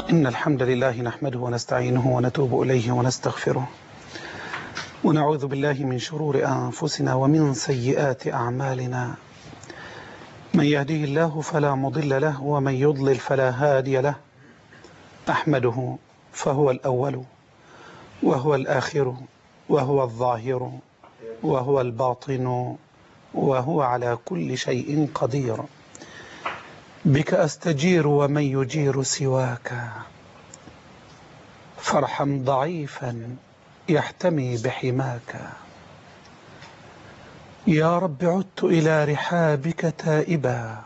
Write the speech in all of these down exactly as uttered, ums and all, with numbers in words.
إن الحمد لله نحمده ونستعينه ونتوب إليه ونستغفره ونعوذ بالله من شرور أنفسنا ومن سيئات أعمالنا. من يهديه الله فلا مضل له ومن يضلل فلا هادي له. أحمده فهو الأول وهو الآخر وهو الظاهر وهو الباطن وهو على كل شيء قدير. بك أستجير ومن يجير سواك، فارحم ضعيفا يحتمي بحماك. يا رب عدت إلى رحابك تائبا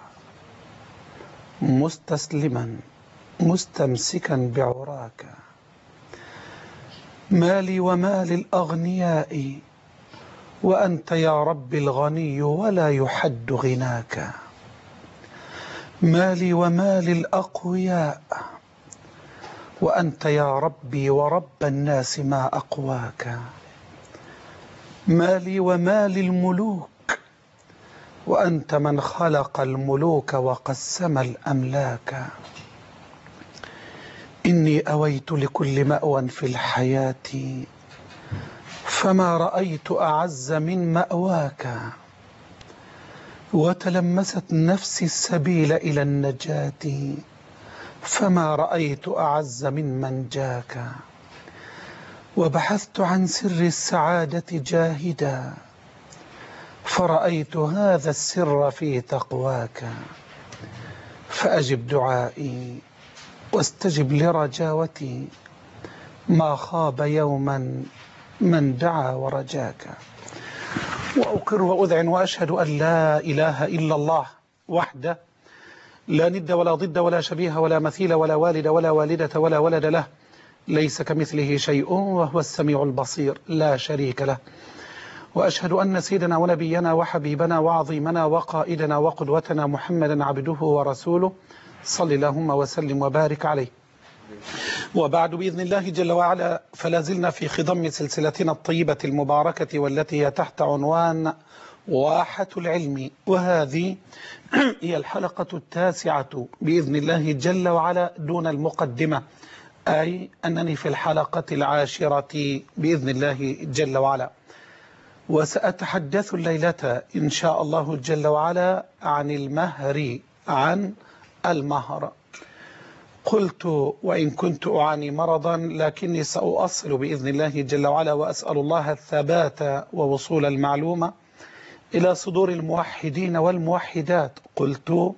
مستسلما مستمسكا بعراك. مالي ومال الأغنياء وأنت يا رب الغني ولا يحد غناك. مالي ومال الأقوياء وأنت يا ربي ورب الناس ما أقواك. مالي ومال الملوك وأنت من خلق الملوك وقسم الأملاك. إني أويت لكل مأوى في الحياة فما رأيت أعز من مأواك. وتلمست نفسي السبيل إلى النجاة فما رأيت أعز من منجاك. وبحثت عن سر السعادة جاهدا فرأيت هذا السر في تقواك. فأجب دعائي واستجب لرجاوتي ما خاب يوما من دعا ورجاك. وأقر وأذعن وأشهد أن لا إله إلا الله وحده لا ند ولا ضد ولا شبيه ولا مثيل ولا والد ولا والدة ولا ولد له، ليس كمثله شيء وهو السميع البصير لا شريك له. وأشهد أن سيدنا ونبينا وحبيبنا وعظيمنا وقائدنا وقدوتنا محمدا عبده ورسوله صلى اللهم وسلم وبارك عليه. وبعد بإذن الله جل وعلا فلا زلنا في خضم سلسلتنا الطيبة المباركة والتي هي تحت عنوان واحة العلم، وهذه هي الحلقة التاسعة بإذن الله جل وعلا دون المقدمة، أي أنني في الحلقة العاشرة بإذن الله جل وعلا. وسأتحدث الليلة إن شاء الله جل وعلا عن المهر، عن المهر. قلت وإن كنت أعاني مرضا لكني سأؤصل بإذن الله جل وعلا، وأسأل الله الثبات ووصول المعلومة إلى صدور الموحدين والموحدات. قلت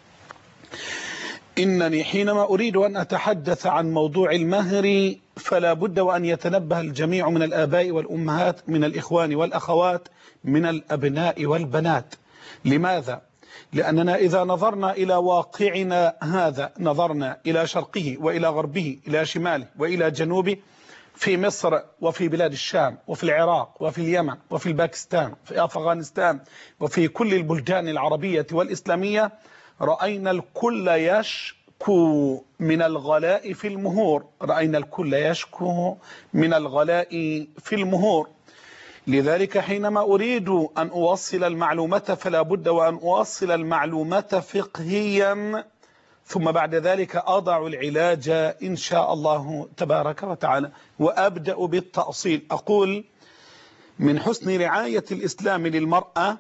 إنني حينما أريد أن أتحدث عن موضوع المهر فلا بد وأن يتنبه الجميع من الآباء والأمهات، من الإخوان والأخوات، من الأبناء والبنات. لماذا؟ لأننا إذا نظرنا إلى واقعنا هذا، نظرنا إلى شرقه وإلى غربه، إلى شماله وإلى جنوبه، في مصر وفي بلاد الشام وفي العراق وفي اليمن وفي الباكستان وفي أفغانستان وفي كل البلدان العربية والإسلامية، رأينا الكل يشكو من الغلاء في المهور، رأينا الكل يشكو من الغلاء في المهور. لذلك حينما أريد أن أوصل المعلومة فلا بد وأن أوصل المعلومة فقهيا، ثم بعد ذلك أضع العلاج إن شاء الله تبارك وتعالى. وأبدأ بالتأصيل. أقول من حسن رعاية الإسلام للمرأة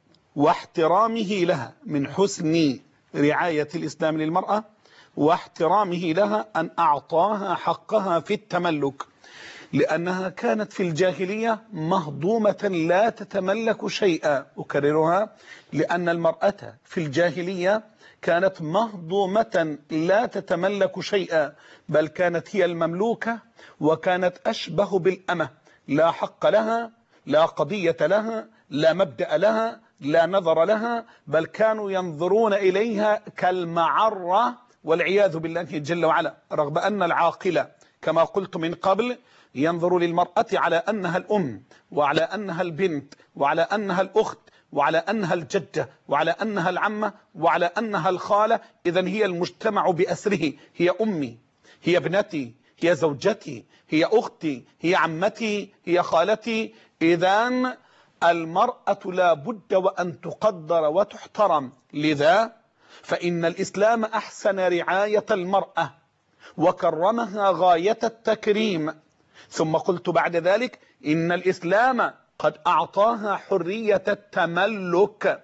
واحترامه لها، من حسن رعاية الإسلام للمرأة واحترامه لها أن أعطاها حقها في التملك، لأنها كانت في الجاهلية مهضومة لا تتملك شيئا. أكررها، لأن المرأة في الجاهلية كانت مهضومة لا تتملك شيئا، بل كانت هي المملوكة وكانت أشبه بالأمة، لا حق لها، لا قضية لها، لا مبدأ لها، لا نظر لها، بل كانوا ينظرون إليها كالمعرة والعياذ بالله جل وعلا. رغم أن العاقلة كما قلت من قبل ينظر للمرأة على أنها الأم، وعلى أنها البنت، وعلى أنها الأخت، وعلى أنها الجدة، وعلى أنها العمة، وعلى أنها الخالة. إذن هي المجتمع بأسره، هي أمي، هي ابنتي، هي زوجتي، هي أختي، هي عمتي، هي خالتي. إذن المرأة لا بد وأن تقدر وتحترم. لذا فإن الإسلام أحسن رعاية المرأة وكرمها غاية التكريم. ثم قلت بعد ذلك إن الإسلام قد أعطاها حرية التملك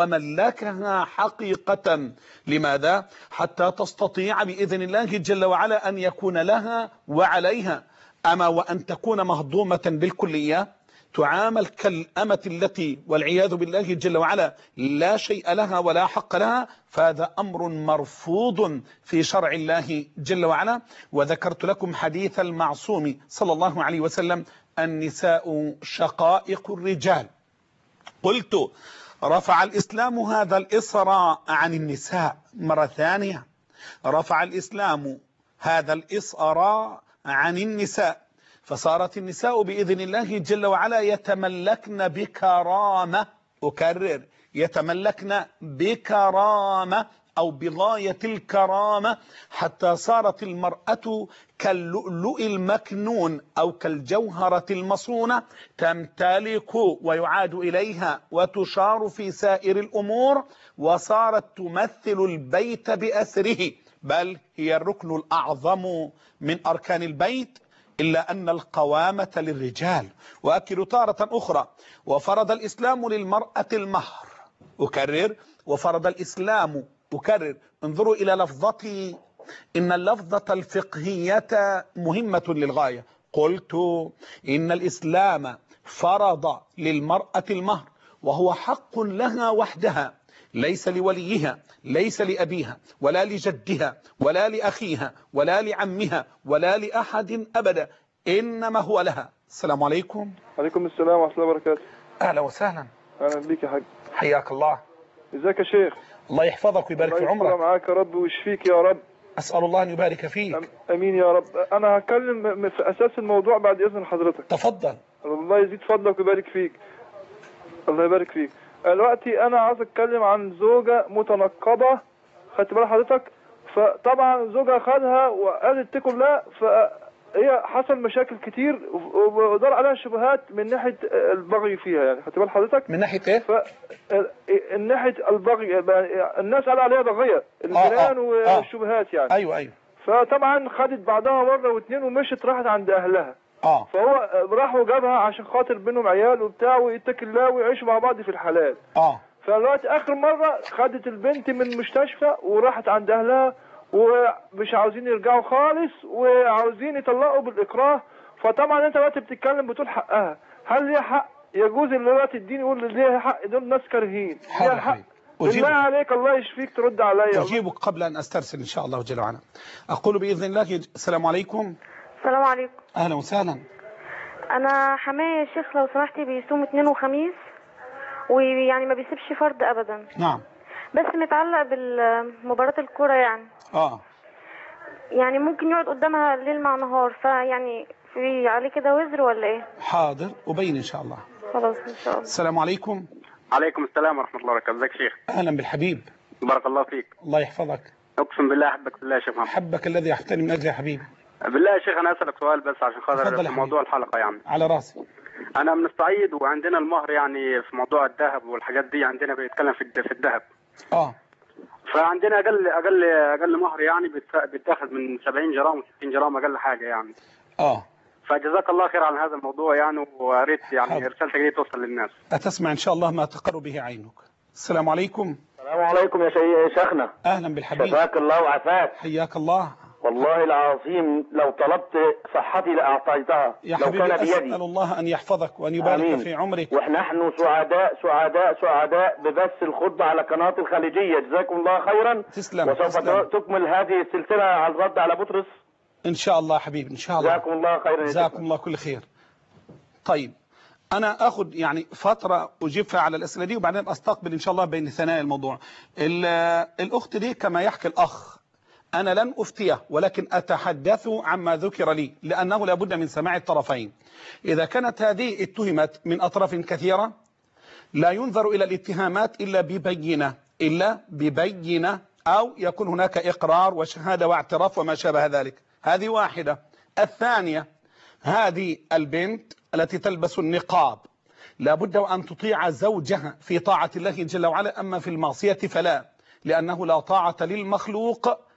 وملكها حقيقة. لماذا؟ حتى تستطيع بإذن الله جل وعلا أن يكون لها وعليها. أما وأن تكون مهضومة بالكلية تعامل كالأمة التي والعياذ بالله جل وعلا لا شيء لها ولا حق لها، فهذا أمر مرفوض في شرع الله جل وعلا. وذكرت لكم حديث المعصوم صلى الله عليه وسلم: النساء شقائق الرجال. قلت: رفع الإسلام هذا الإصرار عن النساء. مرة ثانية، رفع الإسلام هذا الإصرار عن النساء، فصارت النساء بإذن الله جل وعلا يتملكن بكرامة. أكرر: يتملكن بكرامة أو بغاية الكرامة، حتى صارت المرأة كاللؤلؤ المكنون أو كالجوهرة المصونة، تمتلك ويعاد إليها وتشار في سائر الأمور، وصارت تمثل البيت بأسره، بل هي الركن الأعظم من أركان البيت، إلا أن القوامة للرجال. وأكد تارة أخرى: وفرض الإسلام للمرأة المهر. أكرر: وفرض الإسلام. أكرر، انظروا إلى لفظتي، إن اللفظة الفقهية مهمة للغاية. قلت: إن الإسلام فرض للمرأة المهر، وهو حق لها وحدها، ليس لوليها، ليس لأبيها ولا لجدها ولا لأخيها ولا لعمها ولا لأحد أبدا، إنما هو لها. السلام عليكم. عليكم السلام ورحمة الله وبركاته. أهلا وسهلا. أهلا بك يا حاج. حياك الله. ازيك يا شيخ؟ الله يحفظك ويبارك في عمرك. الله معاك يا رب ويشفيك يا رب. أسأل الله أن يبارك فيك. أمين يا رب. أنا هتكلم في أساس الموضوع بعد إذن حضرتك. تفضل. الله يزيد فضلك ويبارك فيك. الله يبارك فيك. دلوقتي أنا عايز أتكلم عن زوجة متنقبة، خدت بال حضرتك؟ فطبعا زوجها خدها وقالت تكن لا، فهي حصل مشاكل كتير ودار عليها شبهات من ناحية البغي فيها، يعني خدت بال حضرتك؟ من ناحية إيه؟ ف من ناحية البغي، الناس قالوا عليها بغية، الجنان آه آه. والشبهات يعني. أيوه أيوه. فطبعا خدت بعضها مرة واثنين ومشت راحت عند أهلها. اه فهو راح وجابها عشان خاطر بينهم عيال وبتاع ويتكل الله ويعيشوا مع بعض في الحلال. اه فالوقت اخر مره خدت البنت من مستشفى وراحت عند اهلها ومش عاوزين يرجعوا خالص وعاوزين يطلقوا بالاكراه. فطبعا انت دلوقتي بتتكلم بتقول حقها، هل ليها حق؟ يجوز ان دلوقتي الدين يقول ليها حق؟ دول ناس كارهين. ليها حق؟ بالله عليك الله يشفيك ترد عليا. أجيبك قبل أن أسترسل إن شاء الله جل وعلا. أقول بإذن الله: السلام عليكم. السلام عليكم. أهلا وسهلا. أنا حماية يا شيخ لو سمحتي بيصوم اثنين وخميس ويعني ما بيسيبش فرض أبدا. نعم. بس متعلق بالمباراة الكرة يعني. آه يعني ممكن يقعد قدامها ليل مع نهار، فيعني في عليه كده وزر ولا إيه؟ حاضر أبين إن شاء الله. خلاص إن شاء الله. السلام عليكم. عليكم السلام ورحمة الله وبركاته. ازيك يا شيخ؟ أهلا بالحبيب. بارك الله فيك. الله يحفظك. اقسم بالله احبك بالله يا شيخ محمد. حبك الذي احتني من أجل يا حبيبي. بالله يا شيخ انا اسالك سؤال بس عشان خاطر في موضوع الحلقة يعني. على راسي. انا من الصعيد وعندنا المهر يعني في موضوع الذهب والحاجات دي عندنا بيتكلم في في الذهب. اه فعندنا اقل اقل اقل مهر يعني بيتاخذ من سبعين جرام وستين جرام اقل حاجة يعني. اه فجزاك الله خير عن هذا الموضوع يعني، ويا يعني رسالتك دي توصل للناس. أتسمع إن شاء الله ما تقر به عينك. السلام عليكم. السلام عليكم يا شيخنا. أهلا بالحبيب. شفاك الله وعافاك. حياك الله. والله العظيم لو طلبت صحتي لأعطيتها يا لو حبيبي. كان بيدي. أسأل الله أن يحفظك وأن يبارك آمين. في عمرك. ونحن سعداء سعداء سعداء ببث الخطبة على قناة الخليجية. جزاكم الله خيرا. تسلم. وسوف تسلم. تكمل هذه السلسلة على الرد على بطرس إن شاء الله حبيبي إن شاء الله. جزاكم الله خيرا. جزاكم الله كل خير. طيب أنا أخذ يعني فترة أجيب فيها على الأسئلة دي وبعدين أستقبل إن شاء الله بين ثنايا الموضوع. الأخت دي كما يحكي الأخ أنا لن أفتيه ولكن أتحدث عما ذكر لي لأنه لابد من سماع الطرفين. إذا كانت هذه اتهمت من أطراف كثيرة لا ينظر إلى الاتهامات إلا ببينة إلا ببينة أو يكون هناك إقرار وشهادة واعتراف وما شابه ذلك. هذه واحدة. الثانية هذه البنت التي تلبس النقاب لابد وأن تطيع زوجها في طاعة الله جل وعلا، أما في المعصية فلا، لأنه لا طاعة للمخلوق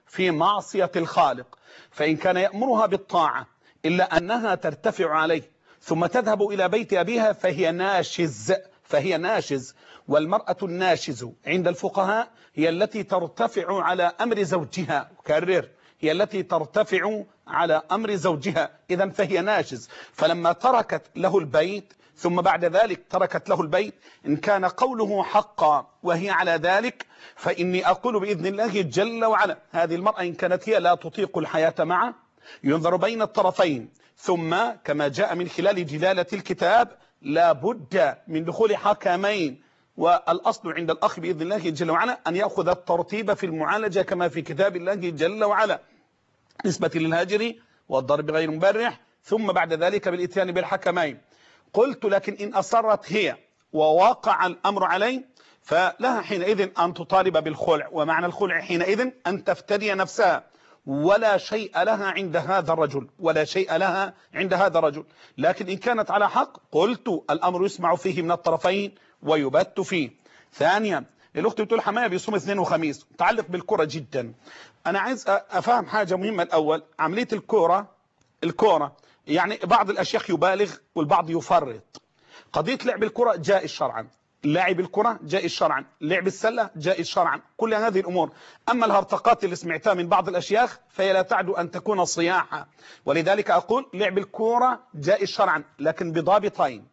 في معصية الخالق، فإن كان يأمرها بالطاعة إلا أنها ترتفع عليه ثم تذهب إلى بيت أبيها فهي ناشز فهي ناشز والمرأة الناشز عند الفقهاء هي التي ترتفع على أمر زوجها، كرر، هي التي ترتفع على أمر زوجها، إذن فهي ناشز. فلما تركت له البيت ثم بعد ذلك تركت له البيت، إن كان قوله حقا وهي على ذلك، فإني أقول بإذن الله جل وعلا هذه المرأة إن كانت هي لا تطيق الحياة معه ينظر بين الطرفين، ثم كما جاء من خلال جلالة الكتاب لا بد من دخول حكمين، والأصل عند الأخ بإذن الله جل وعلا أن يأخذ الترتيب في المعالجة كما في كتاب الله جل وعلا نسبة للهاجر والضرب غير مبرح، ثم بعد ذلك بالإتيان بالحكمين. قلت لكن إن أصرت هي ووقع الأمر عليه فلها حينئذ أن تطالب بالخلع، ومعنى الخلع حينئذ أن تفتدي نفسها، ولا شيء لها عند هذا الرجل ولا شيء لها عند هذا الرجل. لكن إن كانت على حق قلت الأمر يسمع فيه من الطرفين ويبت فيه. ثانيا الأخت بتقول حماية بيصوم اثنين وخميس، متعلق بالكرة جدا. أنا عايز أفهم حاجة مهمة الأول، عملية الكرة الكرة يعني بعض الأشياخ يبالغ والبعض يفرط. قضية لعب الكرة جائز شرعا، لاعب الكرة جائز شرعا، لعب السلة جائز شرعا، كل هذه الأمور. أما الهرطقات اللي سمعتها من بعض الأشياخ فهي لا تعد أن تكون صياحة، ولذلك أقول لعب الكرة جائز شرعا لكن بضابطين.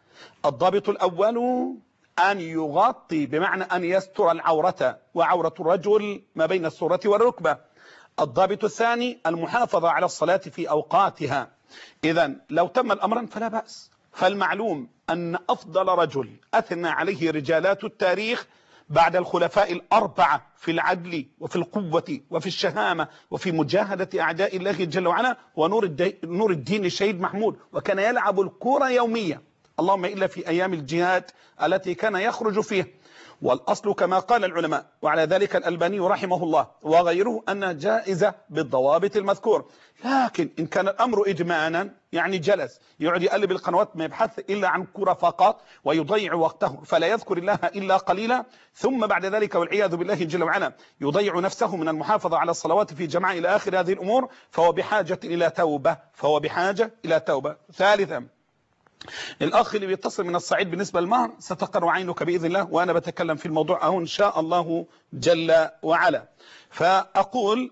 الضابط الأول أن يغطي بمعنى أن يستر العورة، وعورة الرجل ما بين السرة والركبة. الضابط الثاني المحافظة على الصلاة في أوقاتها. إذن لو تم الأمر فلا بأس. فالمعلوم أن أفضل رجل أثنى عليه رجالات التاريخ بعد الخلفاء الأربعة في العدل وفي القوة وفي الشهامة وفي مجاهدة أعداء الله جل وعلا ونور الدين, نور الدين الشهيد محمود، وكان يلعب الكرة يوميا، اللهم إلا في أيام الجهاد التي كان يخرج فيها. والأصل كما قال العلماء وعلى ذلك الألباني رحمه الله وغيره أنها جائزة بالضوابط المذكور. لكن إن كان الأمر إدمانا يعني جلس يقعد يقلب القنوات ما يبحث إلا عن كرة فقط ويضيع وقته فلا يذكر الله إلا قليلا، ثم بعد ذلك والعياذ بالله جل وعلا يضيع نفسه من المحافظة على الصلوات في جماعة إلى آخر هذه الأمور، فهو بحاجة إلى توبة فهو بحاجة إلى توبة. ثالثا الأخ اللي بيتصل من الصعيد بالنسبة للمهر ستقر عينك بإذن الله، وأنا بتكلم في الموضوع أهو إن شاء الله جل وعلا. فأقول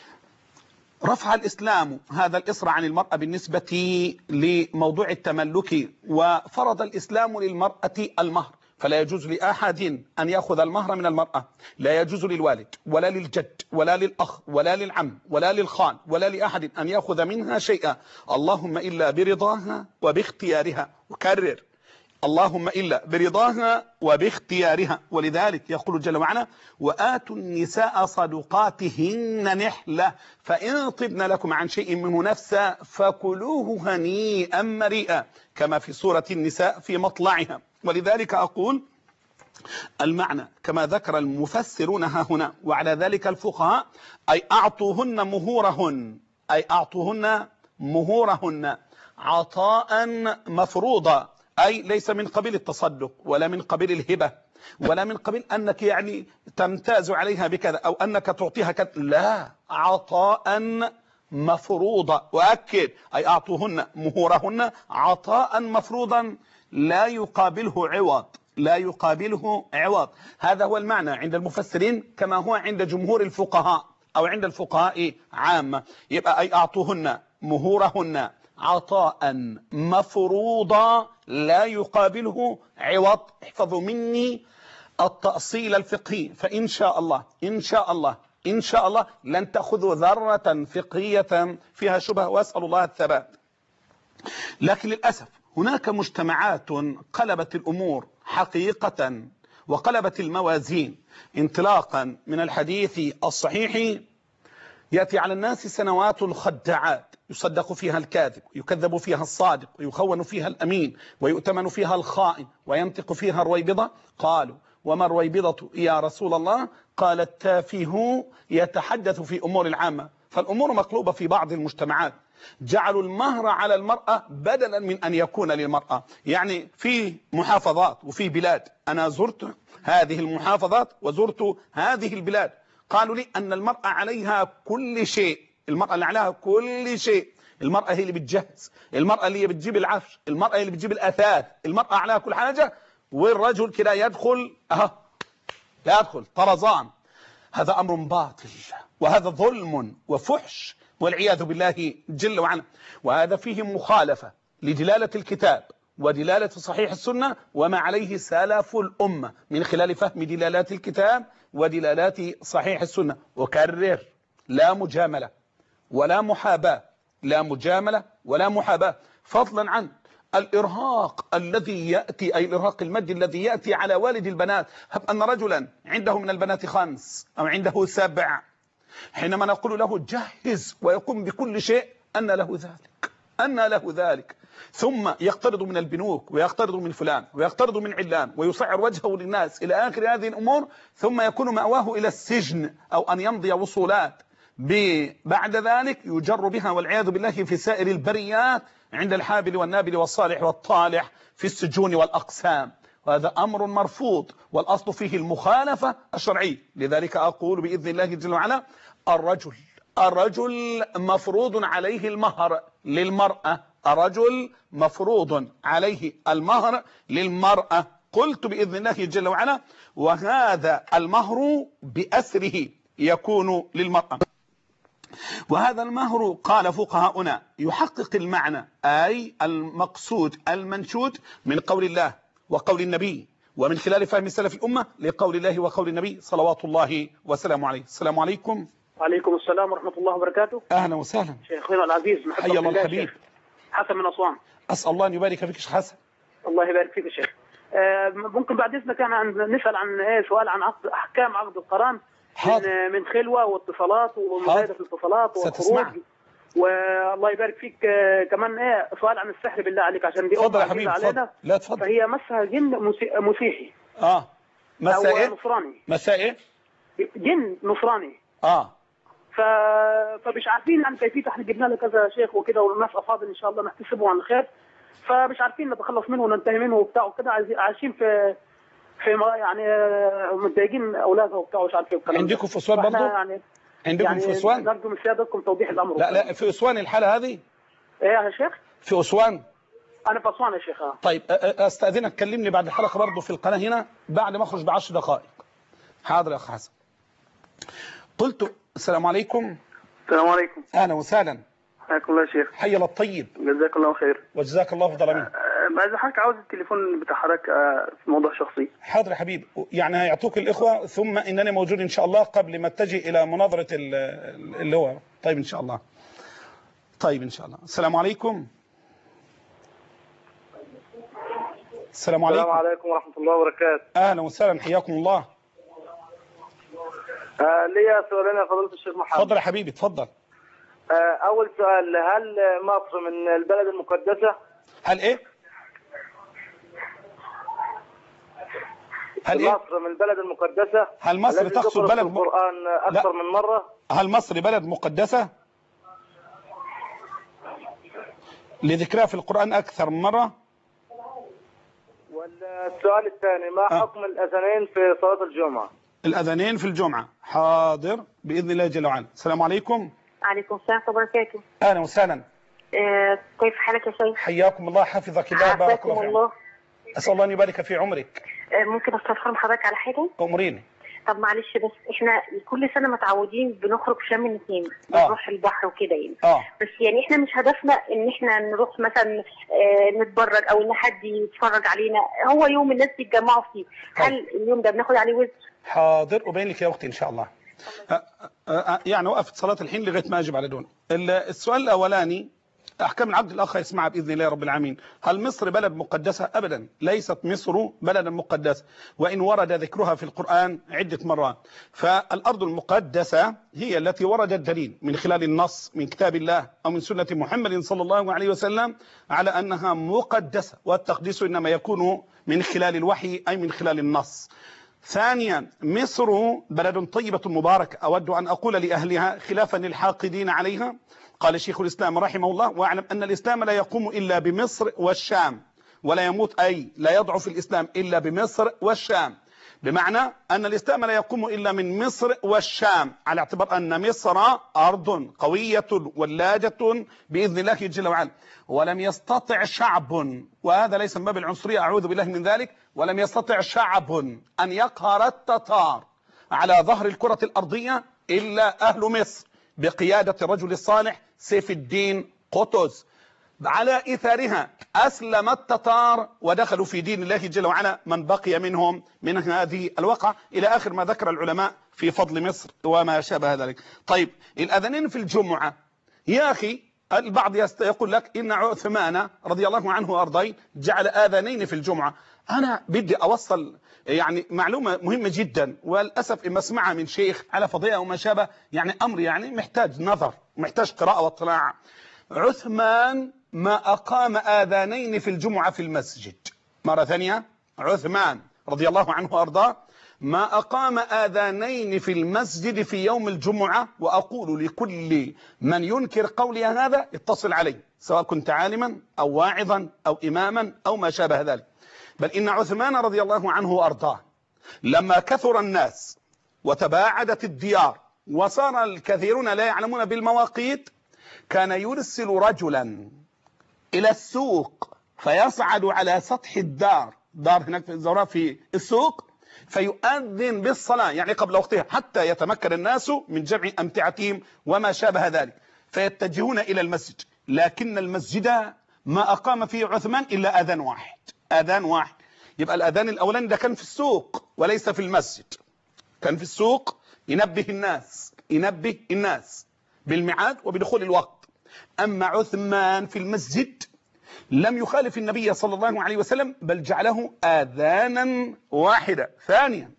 رفع الإسلام هذا الإصر عن المرأة بالنسبة لموضوع التملك، وفرض الإسلام للمرأة المهر، فلا يجوز لأحد أن يأخذ المهر من المرأة، لا يجوز للوالد ولا للجد ولا للأخ ولا للعم ولا للخال ولا لأحد أن يأخذ منها شيئا، اللهم إلا برضاها وباختيارها. وكرر اللهم إلا برضاها وباختيارها. ولذلك يقول جل وعلا وآتوا النساء صدقاتهن نحلة فإن طبن لكم عن شيء منه نفسا فكلوه هنيئا مريئا، كما في سورة النساء في مطلعها. ولذلك أقول المعنى كما ذكر المفسرون ها هنا وعلى ذلك الفقهاء أي أعطوهن مهورهن، أي أعطوهن مهورهن عطاء مفروضا، أي ليس من قبيل التصدق ولا من قبيل الهبة ولا من قبيل أنك يعني تمتاز عليها بكذا أو أنك تعطيها كذا، لا، عطاء مفروضا. وأكد أي أعطوهن مهورهن عطاء مفروضا لا يقابله عوض، لا يقابله عوض. هذا هو المعنى عند المفسرين كما هو عند جمهور الفقهاء أو عند الفقهاء عامة. يبقى أي أعطوهن مهورهن عطاء مفروضا لا يقابله عوض. احفظوا مني التأصيل الفقهي، فإن شاء الله إن شاء الله إن شاء الله لن تأخذوا ذرة فقهية فيها شبهة، وأسأل الله الثبات. لكن للأسف هناك مجتمعات قلبت الأمور حقيقة وقلبت الموازين. انطلاقا من الحديث الصحيح يأتي على الناس سنوات خداعات يصدق فيها الكاذب ويكذب فيها الصادق ويخون فيها الأمين ويؤتمن فيها الخائن وينطق فيها الرويبضة. قالوا وما الرويبضة يا رسول الله؟ قال التافه يتحدث في أمور العامة. فالأمور مقلوبة في بعض المجتمعات، جعلوا المهر على المرأة بدلا من أن يكون للمرأة. يعني في محافظات وفي بلاد، أنا زرت هذه المحافظات وزرت هذه البلاد، قالوا لي أن المرأة عليها كل شيء، المرأة اللي عليها كل شيء، المرأة هي اللي بتجهز، المرأة اللي بتجيب العفش، المرأة اللي بتجيب الأثاث، المرأة عليها كل حاجة، والرجل كده يدخل أهو يدخل طرزان. هذا أمر باطل، وهذا ظلم وفحش والعياذ بالله جل وعلا، وهذا فيه مخالفة لدلالة الكتاب ودلالة صحيح السنة وما عليه سلف الأمة من خلال فهم دلالات الكتاب ودلالات صحيح السنة. وكرر: لا مجاملة ولا محاباة، لا مجاملة ولا محاباة، فضلا عن الإرهاق الذي يأتي، أي الإرهاق المادي الذي يأتي على والد البنات. هب أن رجلا عنده من البنات خمس أو عنده سبع، حينما نقول له جهز ويقوم بكل شيء، أن له ذلك، أن له ذلك، ثم يقترض من البنوك ويقترض من فلان ويقترض من علان ويصعر وجهه للناس إلى آخر هذه الأمور، ثم يكون مأواه إلى السجن أو أن يمضي وصولات، بعد ذلك يجر بها والعياذ بالله في سائر البريات عند الحابل والنابل والصالح والطالح في السجون والأقسام. وهذا أمر مرفوض، والأصل فيه المخالفة الشرعية. لذلك أقول بإذن الله جل وعلا: الرجل الرجل مفروض عليه المهر للمرأة، الرجل مفروض عليه المهر للمرأة. قلت بإذن الله جل وعلا: وهذا المهر بأسره يكون للمرأة. وهذا المهر قال فقهاؤنا يحقق المعنى، أي المقصود المنشود من قول الله وقول النبي، ومن خلال فهم سلف الأمة لقول الله وقول النبي صلوات الله وسلامه عليه. السلام عليكم. وعليكم السلام ورحمة الله وبركاته. أهلا وسهلا شيخنا العزيز، حي الله الحبيب. حسن من أسوان. أسأل الله أن يبارك فيك شيخ حسن. الله يبارك فيك يا شيخ. آه ممكن بعد إذنك أنا نسأل عن إيه سؤال عن عقد أحكام عقد القران من, من خلوة واتصالات ومزايدة الاتصالات والخروج. والله يبارك فيك كمان ايه سؤال عن السحر بالله عليك، عشان دي اتفضل يا حبيبي. علينا. لا اتفضل. فهي مسها جن مسيحي. اه مسا ايه؟ نصراني. مسا ايه؟ جن نصراني. اه ف... فمش عارفين عن كيفيه، احنا جبنا له كذا شيخ وكده والناس افاضل ان شاء الله نحتسبه عن الخير، فمش عارفين نتخلص منه وننتهي منه وبتاع وكده، عايشين في في يعني متضايقين اولادها وبتاع ومش عارف ايه والكلام. عندكم في اسوان برضه؟ يعني عندكم يعني في اسوان؟ نرجو من سيادتكم توضيح الامر. لا لا في اسوان الحاله هذه؟ ايه يا شيخ؟ في اسوان؟ انا في اسوان يا شيخ. طيب استاذنك كلمني بعد الحلقه برضه في القناه هنا بعد ما اخرج بعشر دقائق. حاضر يا اخ حسن. قلت السلام عليكم. السلام عليكم. اهلا وسهلا. حياكم الله يا شيخ. حي الله الطيب. جزاك الله خير. وجزاك الله افضل منه. بعد حضرتك عاوز التليفون بتاع حضرتك في موضوع شخصي. حاضر يا حبيبي، يعني هيعطوك الاخوه، ثم انني موجود ان شاء الله قبل ما اتجه الى مناظره اللي هو. طيب ان شاء الله. طيب ان شاء الله. السلام عليكم. السلام عليكم. السلام عليكم ورحمه الله وبركاته. اهلا وسهلا، حياكم الله. آه ليا سؤالين يا فضيله الشيخ محمد. اتفضل يا حبيبي اتفضل. آه اول سؤال، هل مصر من البلد المقدسه؟ هل ايه؟ هل إيه؟ مصر من البلد المقدسة؟ هل مصر تقصد بلد م... القرآن أكثر من مرة؟ هل مصر بلد مقدسة؟ لذكرها في القرآن أكثر من مرة؟ والسؤال الثاني، ما أه. حكم الأذانين في صلاة الجمعة؟ الأذانين في الجمعة، حاضر بإذن الله جل وعلا. السلام عليكم. عليكم السلام وبركاته. أهلا وسهلا. آه، كيف حالك يا شيخ؟ حياكم الله، حفظك الله، بارك الله فيك. الله. أسأل الله أن يبارك في عمرك. آه، ممكن أستفسر حضرتك على حاجة؟ أمريني. طب معلش، بس احنا كل سنه متعودين بنخرج شام الاثنين نروح آه. البحر وكده يعني. اه بس يعني احنا مش هدفنا ان احنا نروح مثلا اه نتبرج او ان حد يتفرج علينا، هو يوم الناس يتجمعوا فيه. طيب. هل اليوم ده بناخد عليه وزر؟ حاضر، أبين لك يا اختي ان شاء الله. أه أه يعني وقفت صلاه الحين لغايه ما اجب على دون. السؤال الاولاني، احكام العقد الاخ يسمعها باذن الله رب العالمين. هل مصر بلد مقدسه؟ ابدا، ليست مصر بلدا مقدسه، وان ورد ذكرها في القران عده مرات. فالارض المقدسه هي التي ورد الدليل من خلال النص من كتاب الله او من سنه محمد صلى الله عليه وسلم على انها مقدسه، والتقديس انما يكون من خلال الوحي اي من خلال النص. ثانيا، مصر بلد طيبه مباركه، اود ان اقول لاهلها خلافا للحاقدين عليها. قال شيخ الإسلام رحمه الله: واعلم أن الإسلام لا يقوم إلا بمصر والشام، ولا يموت أي لا يضعف الإسلام إلا بمصر والشام. بمعنى أن الإسلام لا يقوم إلا من مصر والشام، على اعتبار أن مصر أرض قوية ولاجة بإذن الله جل وعلا، ولم يستطع شعب، وهذا ليس من باب العنصرية أعوذ بالله من ذلك، ولم يستطع شعب أن يقهر التتار على ظهر الكرة الأرضية إلا أهل مصر بقيادة الرجل الصالح سيف الدين قطز. على إثارها أسلم التتار ودخلوا في دين الله جل وعلا من بقي منهم من هذه الوقعة، إلى آخر ما ذكر العلماء في فضل مصر وما شابه ذلك. طيب الأذانين في الجمعة يا أخي، البعض يقول لك إن عثمان رضي الله عنه وأرضاه جعل آذانين في الجمعة. أنا بدي أوصل يعني معلومة مهمة جدا، والأسف إما اسمعها من شيخ على فضيئة وما شابه، يعني أمر يعني محتاج نظر، محتاج قراءة واطلاع. عثمان ما أقام آذانين في الجمعة في المسجد. مرة ثانية، عثمان رضي الله عنه وأرضاه ما أقام آذانين في المسجد في يوم الجمعة. وأقول لكل من ينكر قولي هذا اتصل علي، سواء كنت عالما أو واعظا أو إماما أو ما شابه ذلك. بل إن عثمان رضي الله عنه وأرضاه لما كثر الناس وتباعدت الديار وصار الكثيرون لا يعلمون بالمواقيت، كان يرسل رجلا إلى السوق فيصعد على سطح الدار، دار هناك في الزوراء في السوق، فيؤذن بالصلاة يعني قبل وقتها، حتى يتمكن الناس من جمع أمتعتهم وما شابه ذلك، فيتجهون إلى المسجد. لكن المسجد ما أقام فيه عثمان إلا أذان واحد، أذان واحد. يبقى الأذان الأولاني ده كان في السوق وليس في المسجد، كان في السوق ينبه الناس، ينبه الناس بالميعاد وبدخول الوقت. أما عثمان في المسجد لم يخالف النبي صلى الله عليه وسلم، بل جعله آذانا واحدة. ثانيا،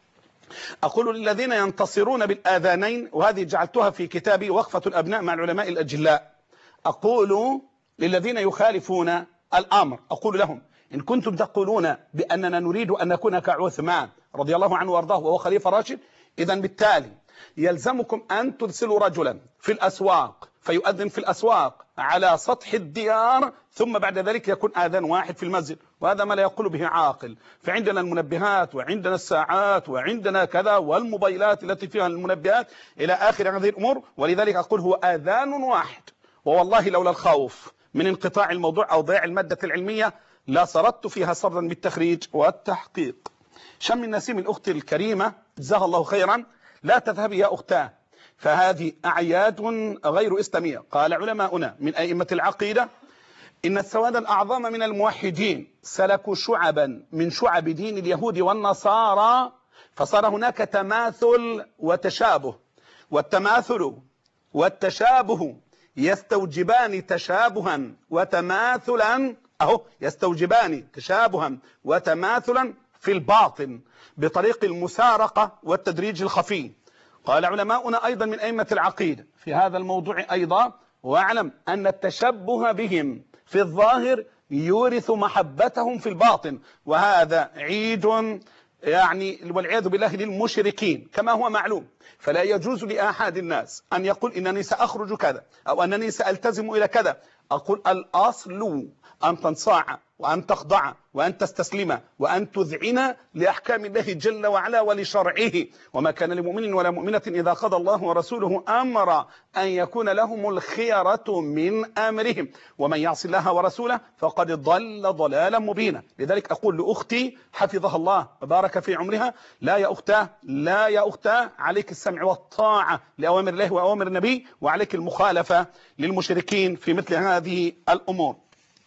أقول للذين ينتصرون بالآذانين، وهذه جعلتها في كتابي وقفة الأبناء مع العلماء الأجلاء، أقول للذين يخالفون الأمر، أقول لهم إن كنتم تقولون بأننا نريد أن نكون كعثمان رضي الله عنه وارضاه وهو خليفة راشد، إذن بالتالي يلزمكم أن ترسلوا رجلا في الأسواق فيؤذن في الأسواق على سطح الديار، ثم بعد ذلك يكون آذان واحد في المسجد، وهذا ما لا يقول به عاقل. فعندنا المنبهات وعندنا الساعات وعندنا كذا والموبايلات التي فيها المنبهات إلى آخر هذه الأمور، ولذلك أقول هو آذان واحد. ووالله لولا الخوف من انقطاع الموضوع أو ضياع المادة العلمية لا سردت فيها سرا بالتخريج والتحقيق. شم النسيم الأخت الكريمة جزاها الله خيرا، لا تذهبي يا أختاه، فهذه أعياد غير إسلامية. قال علماؤنا من أئمة العقيدة إن السواد الأعظم من الموحدين سلكوا شعبا من شعب دين اليهود والنصارى، فصار هناك تماثل وتشابه، والتماثل والتشابه يستوجبان تشابها وتماثلا، أهو يستوجبان تشابها وتماثلا في الباطن بطريق المسارقة والتدريج الخفي. قال علماؤنا أيضا من أئمة العقيدة في هذا الموضوع أيضا، واعلم أن التشبه بهم في الظاهر يورث محبتهم في الباطن، وهذا عيد يعني والعياذ بالله للمشركين كما هو معلوم. فلا يجوز لأحد الناس أن يقول إنني سأخرج كذا أو أنني سألتزم إلى كذا. أقول الأصل أن تنصاع وأن تخضع وأن تستسلم وأن تذعن لأحكام الله جل وعلا ولشرعه. وما كان لمؤمن ولا مؤمنة إذا قضى الله ورسوله أمرا أن يكون لهم الخيرة من أمرهم، ومن يعص الله ورسوله فقد ضل ضلالا مبينا. لذلك أقول لأختي حفظها الله وبارك في عمرها، لا يا أختاه، لا يا أختاه، عليك السمع والطاعة لأوامر الله وأوامر النبي، وعليك المخالفة للمشركين في مثل هذه الأمور.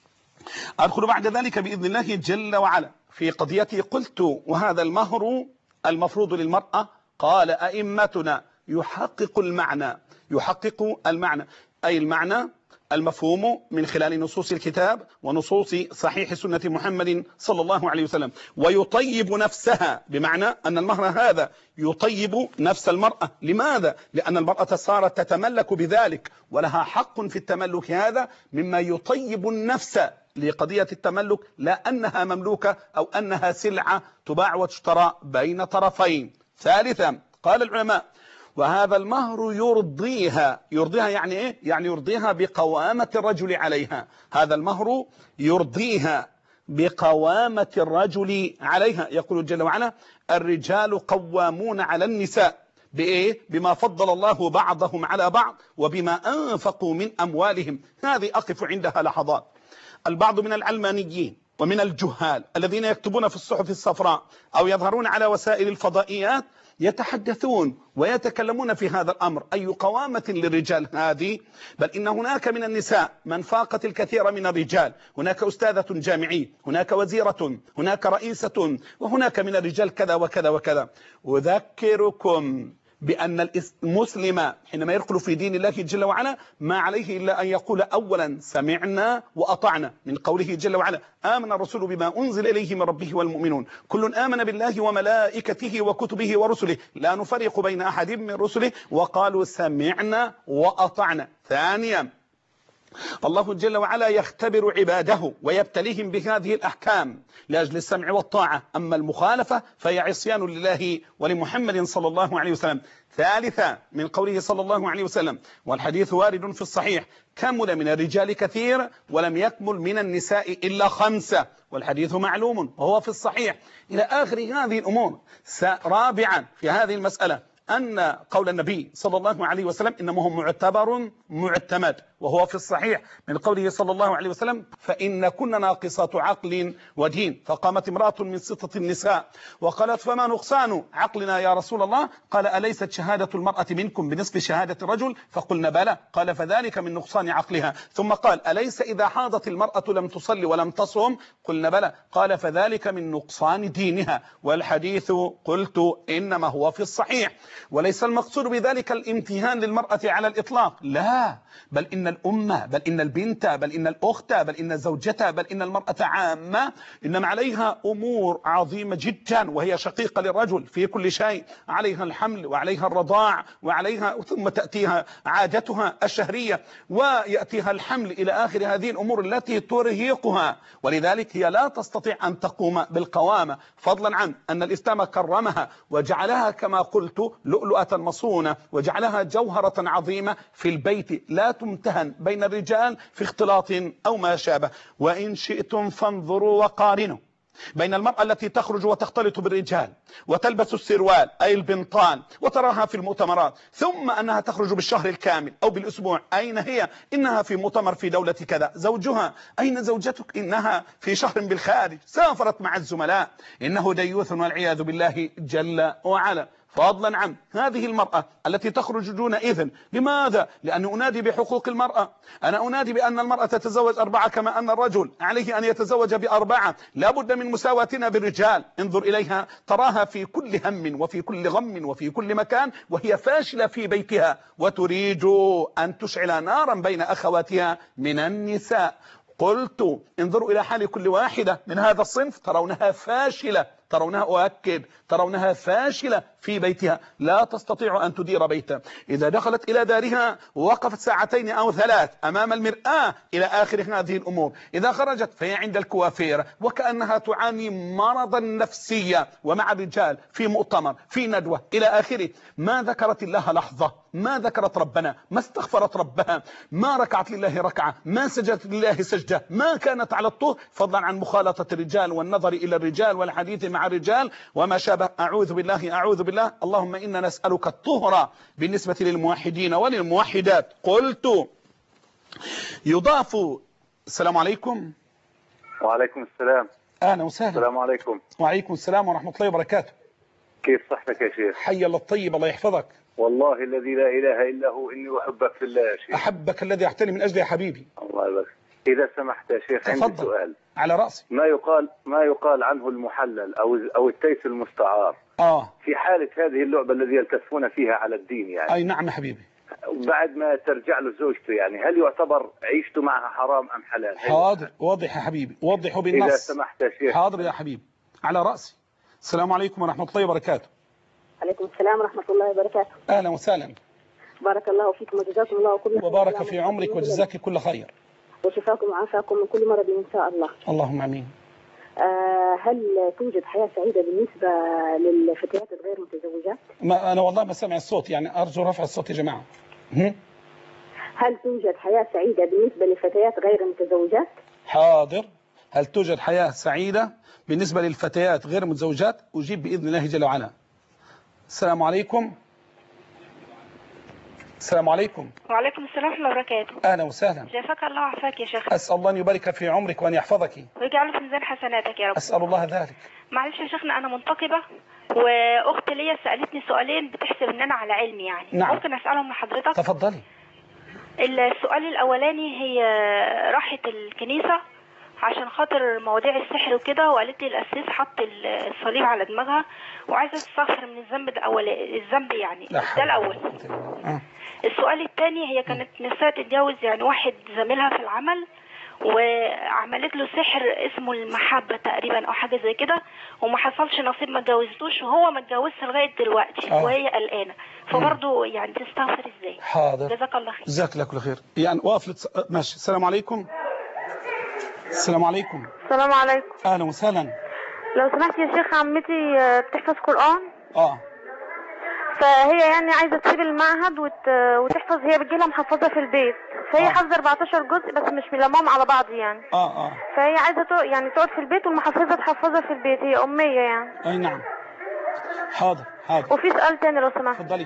أدخل بعد ذلك بإذن الله جل وعلا في قضيتي. قلت وهذا المهر المفروض للمرأة، قال أئمتنا يحقق المعنى، يحقق المعنى أي المعنى المفهوم من خلال نصوص الكتاب ونصوص صحيح سنة محمد صلى الله عليه وسلم، ويطيب نفسها، بمعنى أن المهر هذا يطيب نفس المرأة. لماذا؟ لأن المرأة صارت تتملك بذلك ولها حق في التملك هذا مما يطيب النفس لقضية التملك، لا أنها مملوكة أو أنها سلعة تباع وتشترى بين طرفين. ثالثا قال العلماء وهذا المهر يرضيها. يرضيها يعني إيه؟ يعني يرضيها بقوامة الرجل عليها. هذا المهر يرضيها بقوامة الرجل عليها. يقول جل وعلا الرجال قوامون على النساء بإيه؟ بما فضل الله بعضهم على بعض وبما أنفقوا من أموالهم. هذه أقف عندها لحظات. البعض من العلمانيين ومن الجهال الذين يكتبون في الصحف الصفراء أو يظهرون على وسائل الفضائيات يتحدثون ويتكلمون في هذا الأمر. أي قوامة للرجال هذه؟ بل إن هناك من النساء من فاقت الكثير من الرجال. هناك أستاذة جامعية، هناك وزيرة، هناك رئيسة، وهناك من الرجال كذا وكذا وكذا. أذكركم بأن المسلم حينما يدخل في دين الله جل وعلا ما عليه إلا أن يقول أولا سمعنا وأطعنا، من قوله جل وعلا آمن الرسول بما أنزل إليه من ربه والمؤمنون كل آمن بالله وملائكته وكتبه ورسله لا نفرق بين أحد من رسله وقالوا سمعنا وأطعنا. ثانيا الله جل وعلا يختبر عباده ويبتليهم بهذه الأحكام لأجل السمع والطاعة، أما المخالفة فهي عصيان لله ولمحمد صلى الله عليه وسلم. ثالثا من قوله صلى الله عليه وسلم والحديث وارد في الصحيح كمل من الرجال كثير ولم يكمل من النساء إلا خمسة، والحديث معلوم وهو في الصحيح إلى آخر هذه الأمور. رابعا في هذه المسألة أن قول النبي صلى الله عليه وسلم إنما معتبر معتمد، وهو في الصحيح من قوله صلى الله عليه وسلم فإن كنا ناقصات عقل ودين. فقامت امرأة من ستة النساء وقالت فما نقصان عقلنا يا رسول الله؟ قال أليست شهادة المرأة منكم بنصف شهادة الرجل؟ فقلنا بلى. قال فذلك من نقصان عقلها. ثم قال أليس إذا حاضت المرأة لم تصلي ولم تصم؟ قلنا بلى. قال فذلك من نقصان دينها. والحديث قلت إنما هو في الصحيح. وليس المقصود بذلك الامتهان للمرأة على الإطلاق، لا، بل إن الأمة، بل إن البنت، بل إن الأخت، بل إن الزوجة، بل إن المرأة عامة إنما عليها أمور عظيمة جدا وهي شقيقة للرجل في كل شيء. عليها الحمل وعليها الرضاع وعليها ثم تأتيها عادتها الشهرية ويأتيها الحمل إلى آخر هذه الأمور التي ترهقها، ولذلك هي لا تستطيع أن تقوم بالقوامة، فضلا عن أن الإسلام كرمها وجعلها كما قلت لؤلؤة مصونة وجعلها جوهرة عظيمة في البيت لا تمتهن بين الرجال في اختلاط أو ما شابه. وإن شئتم فانظروا وقارنوا بين المرأة التي تخرج وتختلط بالرجال وتلبس السروال أي البنطال وتراها في المؤتمرات، ثم أنها تخرج بالشهر الكامل أو بالأسبوع. أين هي؟ إنها في مؤتمر في دولة كذا. زوجها أين زوجتك؟ إنها في شهر بالخارج، سافرت مع الزملاء. إنه ديوث والعياذ بالله جل وعلا. فضلا عن هذه المرأة التي تخرج دون إذن. لماذا؟ لأني أنادي بحقوق المرأة. أنا أنادي بأن المرأة تتزوج أربعة كما أن الرجل عليه أن يتزوج بأربعة. لا بد من مساواتنا بالرجال. انظر إليها تراها في كل هم وفي كل غم وفي كل مكان وهي فاشلة في بيتها وتريد أن تشعل نارا بين أخواتها من النساء. قلت انظروا إلى حال كل واحدة من هذا الصنف ترونها فاشلة، ترونها أؤكد ترونها فاشلة في بيتها، لا تستطيع أن تدير بيتها. إذا دخلت إلى دارها ووقفت ساعتين أو ثلاث أمام المرآة إلى آخر هذه الأمور. إذا خرجت فهي عند الكوافير وكأنها تعاني مرضا نفسيا، ومع الرجال في مؤتمر في ندوة إلى آخره. ما ذكرت الله لحظة، ما ذكرت ربنا، ما استغفرت ربها، ما ركعت لله ركعة، ما سجدت لله سجدة، ما كانت على الطهر، فضلا عن مخالطة الرجال والنظر إلى الرجال والحديث مع الرجال وما شابه. أعوذ بالله أعوذ بالله. اللهم إنا نسألك الطهر بالنسبة للموحدين وللموحدات. قلت يضاف. السلام عليكم. وعليكم السلام. أهلا وسهلا. السلام عليكم. وعليكم السلام ورحمة الله وبركاته. كيف صحتك يا شيخ؟ حي الله الطيب، الله يحفظك. والله الذي لا إله إلا هو إني أحبك في الله يا شيخ. أحبك الذي أحتني من أجله يا حبيبي. الله يبارك. إذا سمحت يا شيخ عندي سؤال. على رأسي. ما يقال ما يقال عنه المحلل أو أو التيس المستعار. آه. في حالة هذه اللعبة الذي يلتفون فيها على الدين يعني. أي نعم يا حبيبي. بعد ما ترجع له زوجته يعني هل يعتبر عيشته معها حرام أم حلال؟ حاضر، واضح يا حبيبي، وضحه بالنص. إذا سمحت يا شيخ. حاضر يا حبيبي، على رأسي. السلام عليكم ورحمة الله وبركاته. عليكم السلام ورحمة الله وبركاته. أهلا وسهلا. بارك الله فيكم وجزاكم الله كل خير. وبارك في عمرك وجزاك كل خير. وشفاكم وعافاكم من كل مرض إن شاء الله. اللهم آمين. آه هل توجد حياة سعيدة بالنسبة للفتيات الغير متزوجات؟ ما أنا والله ما سمع الصوت، يعني أرجو رفع الصوت يا جماعة. هل توجد حياة سعيدة بالنسبة للفتيات غير متزوجات؟ حاضر. هل توجد حياة سعيدة بالنسبة للفتيات غير المتزوجات؟ أجيب بإذن الله جل وعلا. السلام عليكم. السلام عليكم. وعليكم السلام ورحمة الله وبركاته. أهلا وسهلا. جزاك الله وعافاك يا شيخ. أسأل الله أن يبارك في عمرك وأن يحفظك ويجعله في ميزان حسناتك يا رب. أسأل الله ذلك. معلش يا شيخنا أنا منتقبة وأختي ليا سألتني سؤالين بتحسب إن أنا على علمي يعني. نعم. ممكن أسألهم لحضرتك؟ تفضلي. السؤال الأولاني هي راحت الكنيسة عشان خاطر مواضيع السحر وكده، وقالت لي القسيس حط الصليب على دماغها وعايزة تستغفر من الذنب ده أول الذنب يعني. ده الأول. أه. السؤال الثاني هي كانت نفسها تتجوز يعني واحد زميلها في العمل وعملت له سحر اسمه المحبة تقريبا او حاجة زي كده وما حصلش نصيب، ما اتجوزتوش وهو ما اتجوزش لغاية دلوقتي. أوه. وهي قلقانة فبرضه يعني تستغفر ازاي؟ حاضر. جزاك الله خير. جزاك الله كل خير. يعني واقف لتص... ماشي. السلام عليكم. السلام عليكم. السلام عليكم. اهلا وسهلا. لو سمحت يا شيخ، عمتي بتحفظ قرآن. اه فهي يعني عايزة تسيب المعهد وت... وتحفظ. هي بتجيلها محفظة في البيت، فهي آه. حافظة أربعتاشر جزء بس مش ملمهم على بعض يعني. اه اه فهي عايزة تق... يعني تقعد في البيت والمحفظة تحفظها في البيت. هي أمية يعني. اي نعم. حاضر حاضر. وفي سؤال تاني لو سمحت. اتفضلي.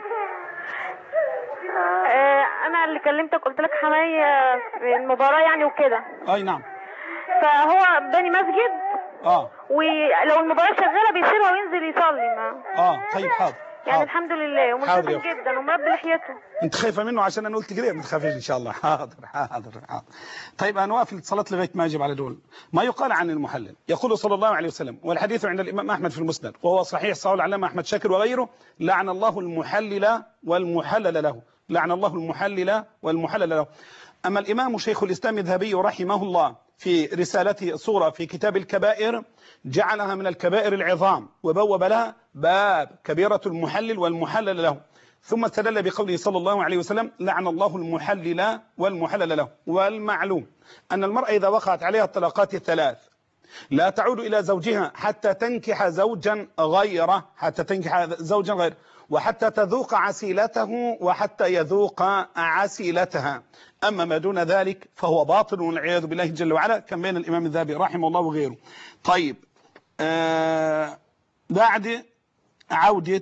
آه أنا اللي كلمتك قلت لك حماية في المباراة يعني وكده. اي نعم. فهو باني مسجد. اه ولو المباراة شغالة بيسيبها وينزل يصلي. ما اه طيب حاضر. يعني الحمد لله وملتزم جدا ومربي لحيته. انت خايفه منه عشان انا قلت كده؟ ما تخافيش ان شاء الله. حاضر حاضر حاضر. طيب انا واقف للصلاه لغايه ما اجب على دول. ما يقال عن المحلل، يقول صلى الله عليه وسلم والحديث عند الامام احمد في المسند وهو صحيح، صحيح العلامه احمد شاكر وغيره: لعن الله المحلل والمحلل له. لعن الله المحلل والمحلل له. اما الامام شيخ الاسلام الذهبي رحمه الله في رسالته صورة في كتاب الكبائر جعلها من الكبائر العظام وبوب لها باب كبيرة المحلل والمحلل له، ثم استدل بقوله صلى الله عليه وسلم: لعن الله المحلل والمحلل له. والمعلوم أن المرأة إذا وقعت عليها الطلاقات الثلاث لا تعود إلى زوجها حتى تنكح زوجا غيره، حتى تنكح زوجا غيره وحتى تذوق عسيلته وحتى يذوق عسيلتها. أما ما دون ذلك فهو باطل والعياذ بالله جل وعلا، كان بين الإمام الذهبي رحمه الله وغيره. طيب آه بعد عودة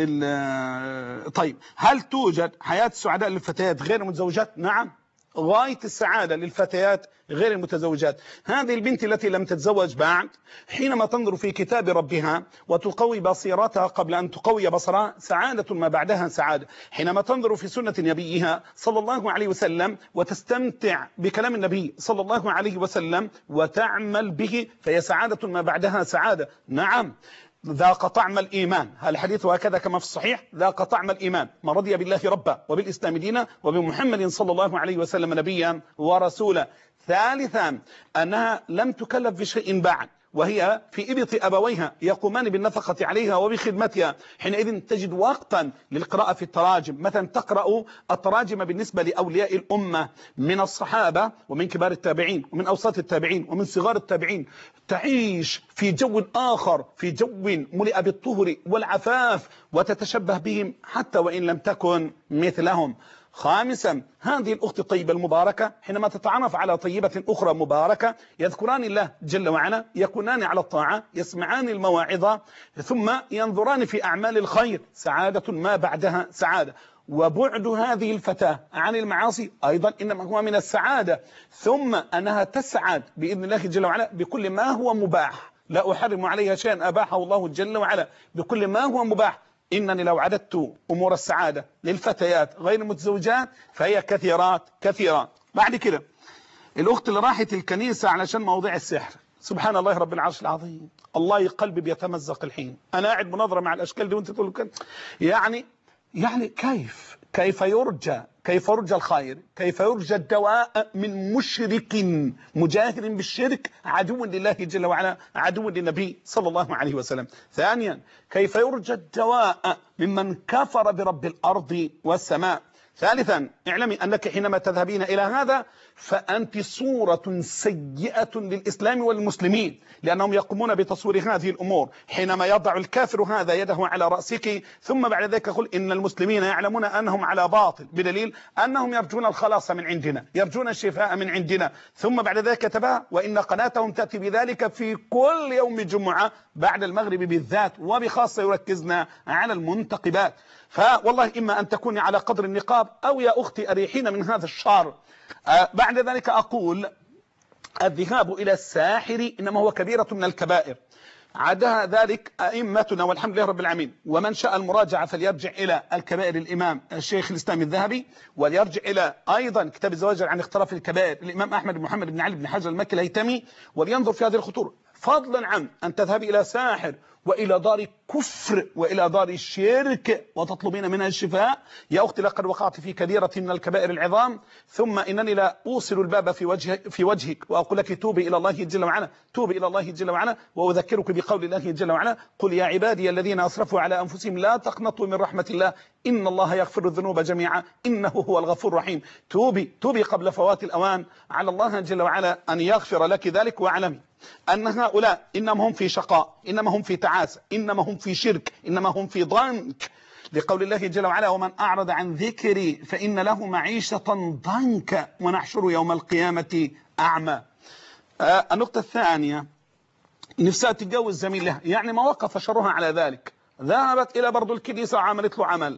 طيب هل توجد حياة سعداء للفتيات غير المتزوجات؟ نعم، غاية السعادة للفتيات غير المتزوجات. هذه البنت التي لم تتزوج بعد حينما تنظر في كتاب ربها وتقوي بصيرتها قبل أن تقوي بصرها سعادة ما بعدها سعادة. حينما تنظر في سنة نبيها صلى الله عليه وسلم وتستمتع بكلام النبي صلى الله عليه وسلم وتعمل به فهي سعادة ما بعدها سعادة. نعم، ذاق طعم الإيمان، الحديث هكذا كما في الصحيح: ذاق طعم الإيمان ما رضي بالله ربا وبالإسلام دينا وبمحمد صلى الله عليه وسلم نبيا ورسولا. ثالثا أنها لم تكلف بشيء بعد، وهي في إبط أبويها يقومان بالنفقة عليها وبخدمتها. حينئذ تجد وقتا للقراءة في التراجم، مثلا تقرأ التراجم بالنسبة لأولياء الأمة من الصحابة ومن كبار التابعين ومن أوساط التابعين ومن صغار التابعين، تعيش في جو آخر، في جو ملئ بالطهر والعفاف وتتشبه بهم حتى وإن لم تكن مثلهم. خامسا هذه الأخت الطيبة المباركة حينما تتعرف على طيبة أخرى مباركة يذكران الله جل وعلا، يكونان على الطاعة، يسمعان المواعظ، ثم ينظران في أعمال الخير، سعادة ما بعدها سعادة. وبعد هذه الفتاة عن المعاصي أيضا إنما هو من السعادة. ثم أنها تسعد بإذن الله جل وعلا بكل ما هو مباح، لا أحرم عليها شيئا أباحه الله جل وعلا، بكل ما هو مباح. إنني لو عددت أمور السعادة للفتيات غير المتزوجات فهي كثيرات كثيرات. بعد كده الأخت اللي راحت الكنيسة علشان موضوع السحر، سبحان الله رب العرش العظيم، الله قلبي بيتمزق الحين. أنا قاعد مناظرة مع الأشكال دي وأنت تقول كده، يعني يعني كيف كيف يرجى كيف يرجى الخير، كيف يرجى الدواء من مشرك مجاهر بالشرك عدو لله جل وعلا عدو للنبي صلى الله عليه وسلم. ثانيا كيف يرجى الدواء ممن كفر برب الأرض والسماء. ثالثا اعلمي أنك حينما تذهبين إلى هذا فأنت صورة سيئة للإسلام والمسلمين، لأنهم يقومون بتصوير هذه الأمور. حينما يضع الكافر هذا يده على رأسك ثم بعد ذلك يقول إن المسلمين يعلمون أنهم على باطل، بدليل أنهم يرجون الخلاص من عندنا، يرجون الشفاء من عندنا، ثم بعد ذلك كتبها وإن قناتهم تأتي بذلك في كل يوم جمعة بعد المغرب بالذات، وبخاصة يركزنا على المنتقبات. فوالله إما أن تكوني على قدر النقاب أو يا أختي أريحين من هذا الشر. آه بعد ذلك أقول الذهاب إلى الساحر إنما هو كبيرة من الكبائر، عدا ذلك أئمتنا والحمد لله رب العالمين. ومن شاء المراجعة فليرجع إلى الكبائر الإمام الشيخ الإسلام الذهبي، وليرجع إلى أيضا كتاب الزواجر عن اختلاف الكبائر الإمام أحمد بن محمد بن علي بن حجر المكي الهيتمي، ولينظر في هذه الخطورة، فضلا عن أن تذهبي إلى ساحر وإلى دار كفر وإلى دار شرك وتطلبين منها الشفاء. يا أختي لقد وقعت في كبيرة من الكبائر العظام، ثم إنني لا أوصل الباب في وجه في وجهك وأقول لك توبي إلى الله جل وعلا، توبي إلى الله جل وعلا، وأذكرك بقول الله جل وعلا قل يا عبادي الذين أسرفوا على أنفسهم لا تقنطوا من رحمة الله إن الله يغفر الذنوب جميعا إنه هو الغفور الرحيم. توبي توبي قبل فوات الأوان، على الله جل وعلا أن يغفر لك ذلك. واعلمي أن هؤلاء إنما هم في شقاء، إنما هم في تعاسة، إنما هم في شرك، إنما هم في ضنك، لقول الله جل وعلا ومن أعرض عن ذكري فإن له معيشة ضنكا ونحشره يوم القيامة أعمى. آه النقطة الثانية، نفسها تتجوز زميل لها، يعني ما وقف شرها على ذلك، ذهبت إلى برضو الكنيسة وعملت له عمل،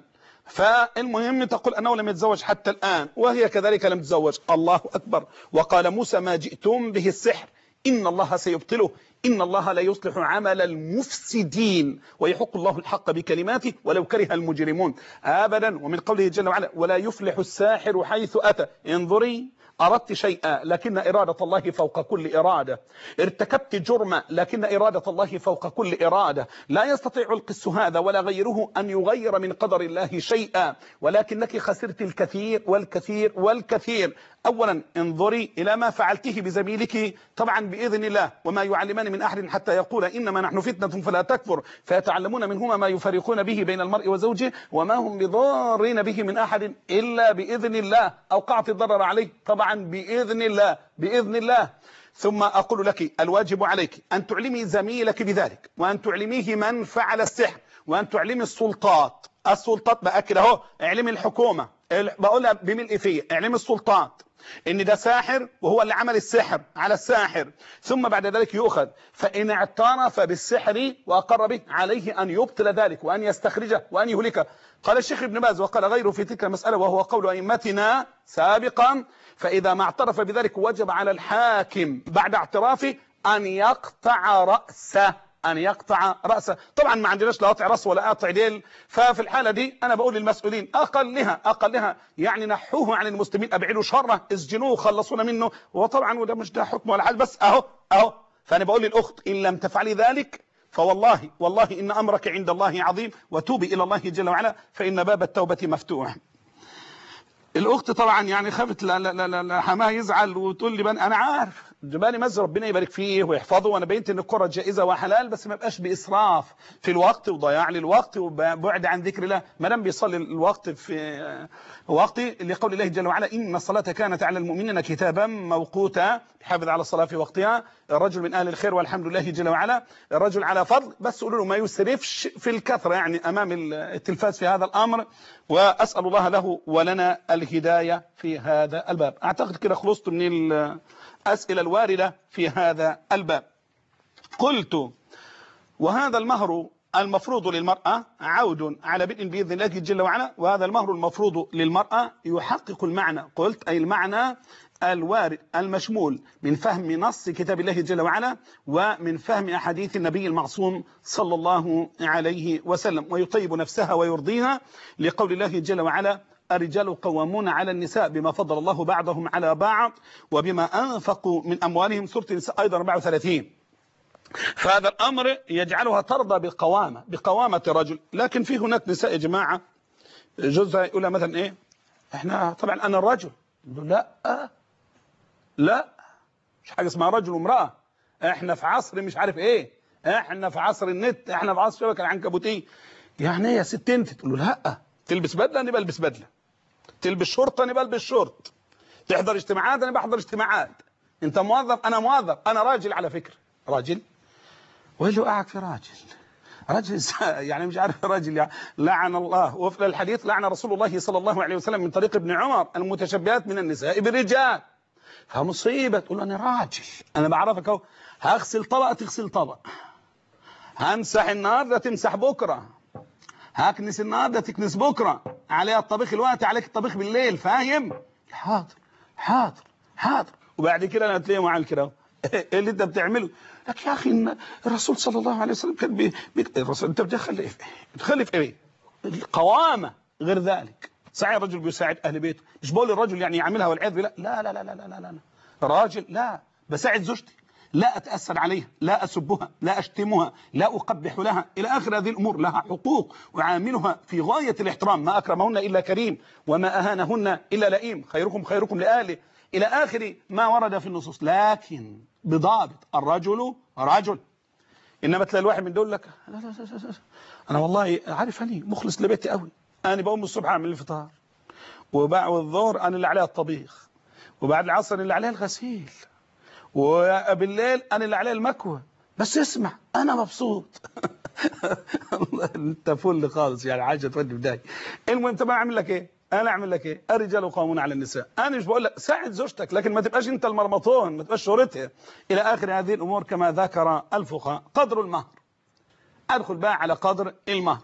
فالمهم تقول أنه لم يتزوج حتى الآن وهي كذلك لم تزوج. الله أكبر. وقال موسى ما جئتم به السحر إن الله سيبطله إن الله لا يصلح عمل المفسدين ويحق الله الحق بكلماته ولو كره المجرمون. أبدا. ومن قوله جل وعلا ولا يفلح الساحر حيث أتى. انظري، أردت شيئا لكن إرادة الله فوق كل إرادة، ارتكبت جرما لكن إرادة الله فوق كل إرادة، لا يستطيع القس هذا ولا غيره أن يغير من قدر الله شيئا، ولكنك خسرت الكثير والكثير والكثير. أولا انظري إلى ما فعلته بزميلك، طبعا بإذن الله، وما يعلمان من أحد حتى يقول إنما نحن فتنة فلا تكفر، فيتعلمون منهما ما يفرقون به بين المرء وزوجه وما هم بضارين به من أحد إلا بإذن الله. أوقعت الضرر عليه طبعا بإذن الله بإذن الله. ثم أقول لك الواجب عليك أن تعلمي زميلك بذلك، وأن تعلميه من فعل السحر، وأن تعلمي السلطات. السلطات بأكد اهو، اعلمي الحكومة، بقولها بملء فيه، اعلمي السلطات ان ده ساحر وهو اللي عمل السحر على الساحر، ثم بعد ذلك يؤخذ، فإن اعترف بالسحر وأقر به عليه أن يبطل ذلك وأن يستخرجه وأن يهلكه. قال الشيخ ابن باز وقال غيره في تلك المسألة وهو قول أئمتنا سابقا، فإذا ما اعترف بذلك وجب على الحاكم بعد اعترافه أن يقطع رأسه، أن يقطع رأسه. طبعا ما عندناش لا قطع رأس ولا قطع ديل، ففي الحالة دي أنا بقول للمسؤولين أقلها أقلها يعني نحوه عن المسلمين، أبعدوا شره، اسجنوه، خلصونا منه. وطبعا وده مش ده حكم ولا حاجة، بس أهو أهو. فأنا بقول للأخت إن لم تفعلي ذلك فوالله والله إن أمرك عند الله عظيم، وتوبي إلى الله جل وعلا فإن باب التوبة مفتوح. الأخت طبعا يعني خافت لا لا لا, لا حماها يزعل وتقول لي أنا عارف جبالي مز ربنا يبارك فيه ويحفظه، وانا بينت ان الكره جائزه وحلال، بس ما يبقاش باسراف في الوقت وضياع للوقت وبعد عن ذكر الله. ما دام بيصلي الوقت في وقتي لقول الله جل وعلا ان الصلاه كانت على المؤمنين كتابا موقوتا، يحافظ على الصلاه في وقتها. الرجل من اهل الخير والحمد لله جل وعلا، الرجل على فضل، بس قولوا له ما يسرفش في الكثره يعني امام التلفاز في هذا الامر. واسال الله له ولنا الهدايه في هذا الباب. اعتقد كده خلصت من الأسئلة الواردة في هذا الباب. قلت وهذا المهر المفروض للمرأة عود على بدء بإذن الله جل وعلا، وهذا المهر المفروض للمرأة يحقق المعنى، قلت أي المعنى الوارد المشمول من فهم نص كتاب الله جل وعلا ومن فهم أحاديث النبي المعصوم صلى الله عليه وسلم، ويطيب نفسها ويرضيها لقول الله جل وعلا الرجال قوامون على النساء بما فضل الله بعضهم على بعض وبما أنفقوا من أموالهم، سورة النساء أيضا أربعة وثلاثين. فهذا الأمر يجعلها ترضى بقوامة بقوامة الرجل. لكن في هناك نساء يا جماعة جوزها يقولها مثلا إيه، إحنا طبعا أنا الرجل، لا لا مش حاجة اسمها رجل وامرأة، إحنا في عصر مش عارف إيه، إحنا في عصر النت، إحنا في عصر الشبكة العنكبوتية. يعني إيه يا ست أنت؟ تقول له لا، تلبس بدلة نبقى البس بدلة، تلبس شورت انا بلبس شورت، تحضر اجتماعات انا بحضر اجتماعات، انت موظف انا موظف، انا راجل على فكره، راجل واللي وقعك في راجل راجل يعني مش عارف راجل يعني. لعن الله، وفي الحديث لعن رسول الله صلى الله عليه وسلم من طريق ابن عمر المتشبهات من النساء بالرجال. فمصيبه تقول انا راجل، انا بعرفك اهو، هغسل طبق تغسل طبق، همسح النهارده تمسح بكره، هكنس النهارده تكنس بكره، عليها الطبيخ الوقت عليك الطبيخ بالليل، فاهم؟ حاضر حاضر حاضر. وبعد كده انا هتلاقيه معاك كده ايه اللي انت بتعمله؟ لك يا اخي الرسول صلى الله عليه وسلم كان بي... بي... الرسول انت بتدخل ايه؟ بتدخل في ايه؟ القوامه غير ذلك. صحيح الرجل بيساعد اهل بيته، مش بقول الرجل يعني يعملها والعياذ بالله، لا لا لا لا لا لا لا راجل لا بساعد زوجتي، لا اتاثر عليها، لا اسبها، لا اشتمها، لا اقبح لها الى اخر هذه الامور، لها حقوق وعاملها في غايه الاحترام، ما اكرمهن الا كريم وما اهانهن الا لئيم، خيركم خيركم لاهله الى اخر ما ورد في النصوص، لكن بضابط الرجل رجل. انما تلاقي الواحد من دول لك لا لا لا لا انا والله عارف اني مخلص لبيتي قوي، انا بقوم الصبح اعمل الفطار، وبعد الظهر انا اللي عليها الطبيخ، وبعد العصر اللي عليها الغسيل، وبالليل انا اللي عليها المكوى، بس اسمع انا مبسوط. انت فل خالص يعني، حاجه تودي بدايه. المهم طب انا اعمل لك ايه؟ انا اعمل لك ايه؟ الرجال قوامون على النساء. انا مش بقول لك ساعد زوجتك، لكن ما تبقاش انت المرمطون، ما تبقاش شهرتها الى اخر هذه الامور كما ذكر الفقهاء. قدر المهر، ادخل بقى على قدر المهر.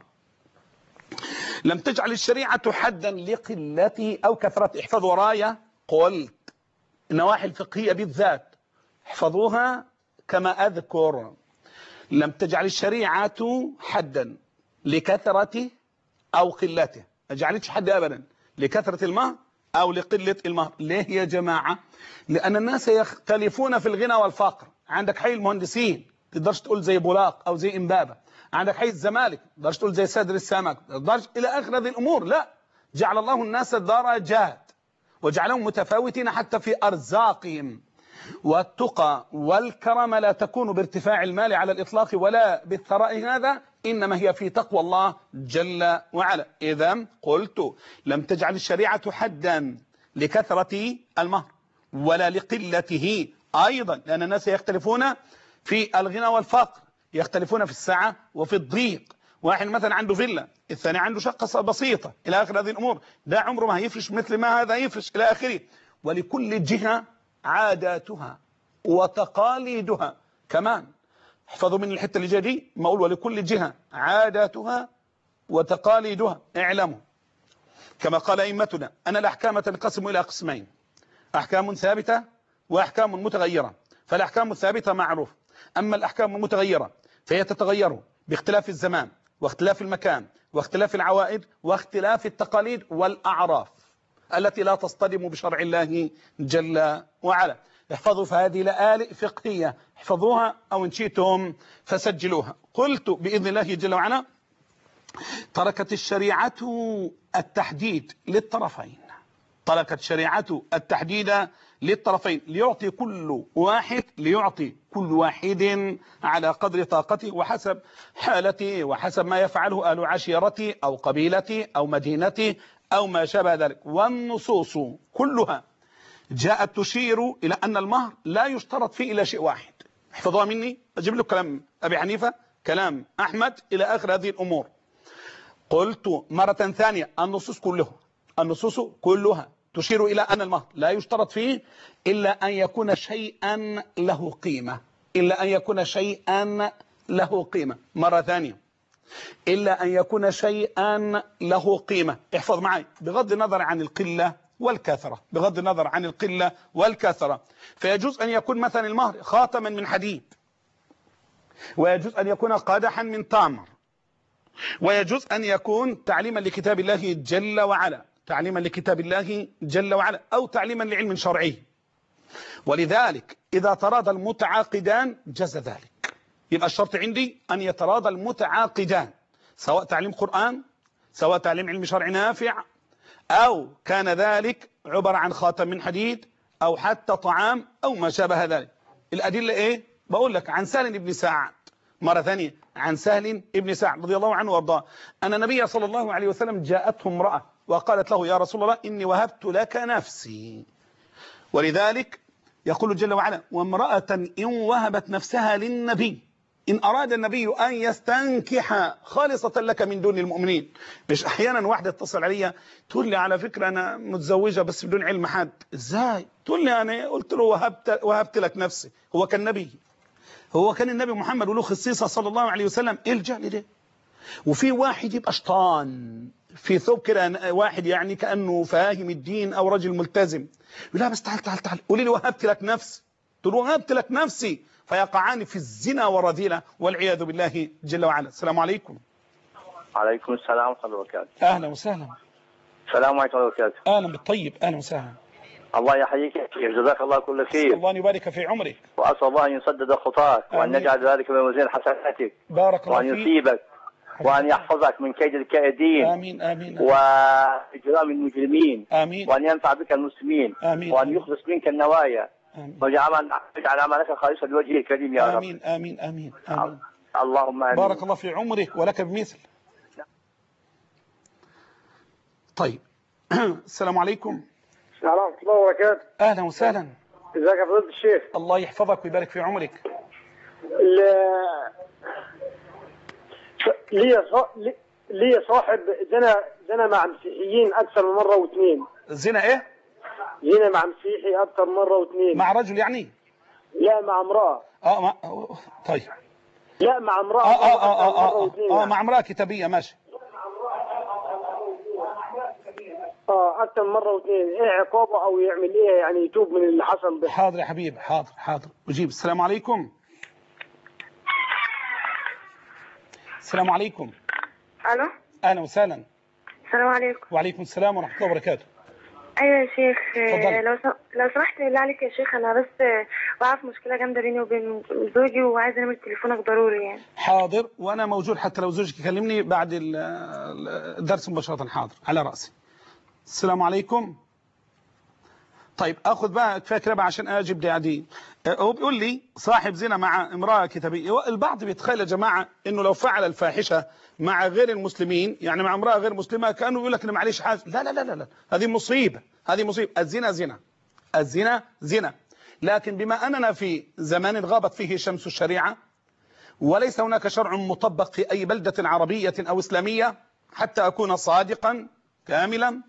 لم تجعل الشريعه حدا لقلته او كثرته. احفظ ورايا، قلت النواحي الفقهيه بالذات احفظوها كما اذكر. لم تجعل الشريعه حدا لكثرته او قلته، ما جعلتش حد ابدا لكثره المهر او لقله المهر. ليه يا جماعه؟ لان الناس يختلفون في الغنى والفقر. عندك حي المهندسين تقدرش تقول زي بولاق او زي امبابه، عندك حي الزمالك تقدرش تقول زي سادر السمك، تقدرش الى اخر هذه الامور. لا، جعل الله الناس درجات وجعلهم متفاوتين حتى في ارزاقهم. والتقى والكرم لا تكون بارتفاع المال على الإطلاق ولا بالثراء، هذا إنما هي في تقوى الله جل وعلا. إذا قلت لم تجعل الشريعة حدا لكثرة المهر ولا لقلته أيضا، لأن الناس يختلفون في الغنى والفقر، يختلفون في السعة وفي الضيق. واحد مثلا عنده فيلا، الثاني عنده شقة بسيطة إلى آخر هذه الأمور، ده عمره ما هيفرش مثل ما هذا يفرش إلى آخره. ولكل جهة عاداتها وتقاليدها كمان. احفظوا من الحته اللي جايه دي، ما اقول ولكل جهه عاداتها وتقاليدها. اعلموا كما قال ائمتنا ان الاحكام تنقسم الى قسمين: احكام ثابته واحكام متغيره. فالاحكام الثابته معروف، اما الاحكام المتغيره فهي تتغير باختلاف الزمان واختلاف المكان واختلاف العوائد واختلاف التقاليد والاعراف التي لا تصطدم بشرع الله جل وعلا. احفظوا فهذه لآلئ فقهية، احفظوها أو إن شئتم فسجلوها. قلت بإذن الله جل وعلا تركت الشريعة التحديد للطرفين، تركت شريعة التحديد للطرفين ليعطي كل واحد ليعطي كل واحد على قدر طاقته وحسب حالته وحسب ما يفعله أهل عشيرته أو قبيلته أو مدينته أو ما شابه ذلك. والنصوص كلها جاءت تشير إلى أن المهر لا يشترط فيه إلى شيء واحد. احفظوها مني، أجيب لكم كلام أبي حنيفة، كلام أحمد، إلى آخر هذه الأمور. قلت مرة ثانية النصوص كلها النصوص كلها تشير إلى أن المهر لا يشترط فيه إلا أن يكون شيئا له قيمة، إلا أن يكون شيئا له قيمة. مرة ثانية، إلا أن يكون شيئا له قيمة. احفظ معي، بغض النظر عن القلة والكثرة، بغض النظر عن القلة والكثرة. فيجوز أن يكون مثلا المهر خاتما من حديد، ويجوز أن يكون قادحا من تمر، ويجوز أن يكون تعليما لكتاب الله جل وعلا، تعليما لكتاب الله جل وعلا، أو تعليما لعلم شرعي. ولذلك إذا تراضى المتعاقدان جاز ذلك. يبقى الشرط عندي أن يتراضى المتعاقدان، سواء تعليم قرآن، سواء تعليم علم شرع نافع، أو كان ذلك عبارة عن خاتم من حديد، أو حتى طعام أو ما شابه ذلك. الأدلة إيه؟ بقول لك عن سهل بن سعد، مرة ثانية عن سهل بن سعد رضي الله عنه وارضاه، أن النبي صلى الله عليه وسلم جاءته امرأة وقالت له يا رسول الله إني وهبت لك نفسي. ولذلك يقول جل وعلا وامرأة إن وهبت نفسها للنبي إن أراد النبي أن يستنكح خالصة لك من دون المؤمنين. مش أحيانا واحدة تتصل عليا تقول لي على فكرة أنا متزوجة بس بدون علم حد. إزاي؟ تقول لي أنا قلت له وهبت, وهبت لك نفسي. هو كان نبي، هو كان النبي محمد وله خصيصة صلى الله عليه وسلم. إيه الجهل ده؟ وفي واحد يبقى شطان في ثوب كده، واحد يعني كأنه فاهم الدين أو رجل ملتزم، يقول لا بس تعال تعال تعال قولي لي وهبت لك نفسي. تقول وهبت لك نفسي، فيقعان في الزنا والرذيلة والعياذ بالله جل وعلا. السلام عليكم. عليكم السلام ورحمة الله وبركاته. أهلا وسهلا. السلام عليكم ورحمة الله وبركاته. أهلا بالطيب، أهلا وسهلا. الله يحييك يا شيخ، جزاك الله كل خير. الله يبارك في عمرك. وأسأل الله أن يسدد خطاك وأن يجعل ذلك من وزين حسناتك. بارك الله فيك. وأن يصيبك وأن يحفظك من كيد الكائدين. آمين آمين. وإجرام المجرمين. آمين. وأن ينفع بك المسلمين. آمين. وأن يخلص منك النوايا. آمين. واجعل عملك خالصا لوجهه الكريم يا رب. آمين آمين آمين آمين. اللهم آمين. بارك الله في عمرك ولك بمثل. طيب السلام عليكم. السلام ورحمة الله وبركاته. أهلا وسهلا. ازيك يا فضيلة الشيخ؟ الله يحفظك ويبارك في عمرك. لي لي صاحب زنا زنا مع مسيحيين أكثر من مرة واثنين. زنا إيه؟ زنا مع مسيحي أكثر من مرة واثنين. مع رجل يعني؟ لا مع امرأة. اه مع... طيب. لا مع امرأة. اه اه اه اه اه, آه مع امرأة كتابية ماشي. اه أكثر من مرة واثنين، إيه عقابه أو يعمل إيه يعني يتوب من اللي حصل به؟ حاضر يا حبيبي، حاضر حاضر أجيب. السلام عليكم. السلام عليكم. الو. اهلا وسهلا. السلام عليكم. وعليكم السلام ورحمه الله وبركاته. ايوه يا شيخ. اتفضل. لو س... لو سمحت بالله عليك يا شيخ، انا بس بعرف مشكله جامده بيني وبين زوجي وعايزه انام تليفونك ضروري يعني. حاضر، وانا موجود حتى لو زوجك يكلمني بعد الدرس مباشره. حاضر على راسي. السلام عليكم. طيب اخذ بقى كفايه كده عشان اجيب دي عادي. هو بيقول لي صاحب زنا مع امراه كتابيه. البعض بيتخيل يا جماعه انه لو فعل الفاحشه مع غير المسلمين، يعني مع امراه غير مسلمه، كانه يقول لك انا معلش حاجه. لا لا لا لا لا، هذه مصيبه، هذه مصيبه. الزنا زنا، الزنا زنا. لكن بما اننا في زمان غابت فيه شمس الشريعه، وليس هناك شرع مطبق في اي بلده عربيه او اسلاميه، حتى اكون صادقا كاملا،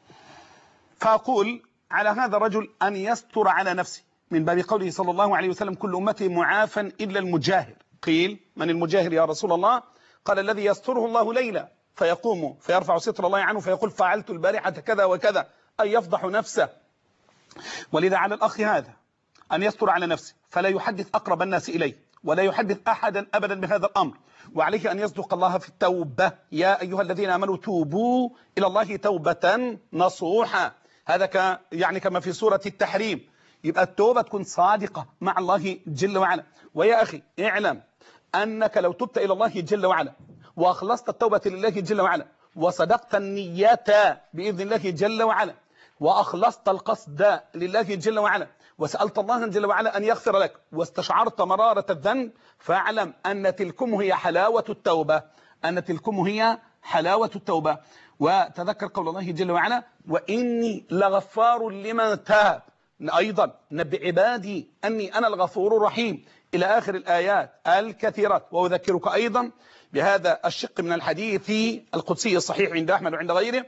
فاقول على هذا الرجل أن يستر على نفسه، من باب قوله صلى الله عليه وسلم كل أمتي معافى إلا المجاهر. قيل من المجاهر يا رسول الله؟ قال الذي يستره الله ليلا فيقوم فيرفع ستر الله عنه فيقول فعلت البارحة كذا وكذا، أي يفضح نفسه. ولذا على الأخ هذا أن يستر على نفسه، فلا يحدث أقرب الناس إليه، ولا يحدث أحدا أبدا بهذا الأمر. وعليه أن يصدق الله في التوبة، يا أيها الذين آمنوا توبوا إلى الله توبة نصوحا. هذا ك يعني كما في سورة التحريم. يبقى التوبة تكون صادقة مع الله جل وعلا. ويا أخي اعلم أنك لو تبت إلى الله جل وعلا وأخلصت التوبة لله جل وعلا وصدقت النيات بإذن الله جل وعلا وأخلصت القصد لله جل وعلا وسألت الله جل وعلا أن يغفر لك واستشعرت مرارة الذنب، فاعلم أن تلكم هي حلاوة التوبة، أن تلكم هي حلاوة التوبة. وتذكر قول الله جل وعلا وإني لغفار لمن تاب. أيضا نبئ عبادي أني أنا الغفور الرحيم، إلى آخر الآيات الكثيرة. وأذكرك أيضا بهذا الشق من الحديث القدسي الصحيح عند أحمد وعند غيره: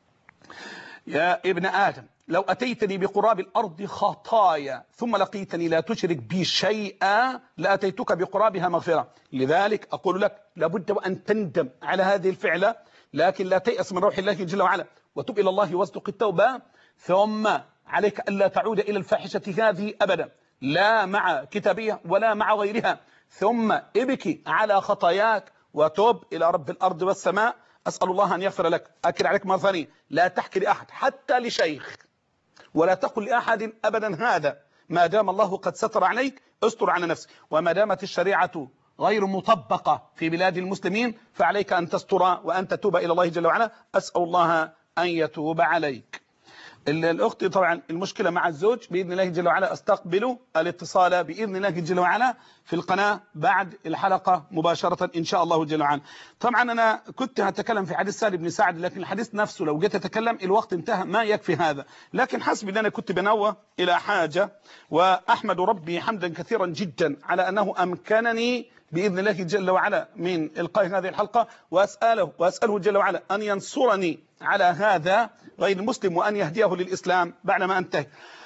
يا ابن آدم لو أتيتني بقراب الأرض خطايا ثم لقيتني لا تشرك بي شيئا لأتيتك بقرابها مغفرة. لذلك أقول لك لابد وأن تندم على هذه الفعلة، لكن لا تيأس من روح الله جل وعلا وتب إلى الله واصدق التوبة. ثم عليك ألا تعود إلى الفاحشة هذه أبدا، لا مع كتابية ولا مع غيرها. ثم ابكي على خطاياك وتوب إلى رب الأرض والسماء. أسأل الله أن يغفر لك. أكد عليك مرة ثانية، لا تحكي لأحد حتى لشيخ، ولا تقل لأحد أبدا هذا. ما دام الله قد ستر عليك استر على نفسك، وما دامت الشريعة غير مطبقة في بلاد المسلمين فعليك أن تستر وأن تتوب إلى الله جل وعلا. أسأل الله أن يتوب عليك. الأخت طبعا المشكلة مع الزوج بإذن الله جل وعلا استقبلوا الاتصال بإذن الله جل وعلا في القناة بعد الحلقة مباشرة إن شاء الله جل وعلا. طبعا أنا كنت هتكلم في حديث سهل بن سعد، لكن الحديث نفسه لو جيت أتكلم الوقت انتهى، ما يكفي هذا، لكن حسب أن أنا كنت بنوه إلى حاجة، وأحمد ربي حمدا كثيرا جدا على أنه أمكنني بإذن الله جل وعلا من إلقاء هذه الحلقة، وأسأله وأسأله جل وعلا أن ينصرني على هذا غير المسلم وأن يهديه للإسلام بعدما أنتهي.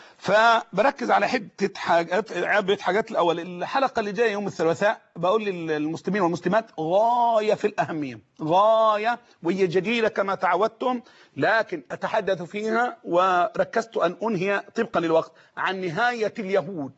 فبركز على حتة حاجات عبرة حاجات. الأول الحلقة اللي جاية يوم الثلاثاء بقول للمسلمين والمسلمات غاية في الأهمية، غاية، وهي جديدة كما تعودتم، لكن أتحدث فيها وركزت أن أنهي طبقا للوقت عن نهاية اليهود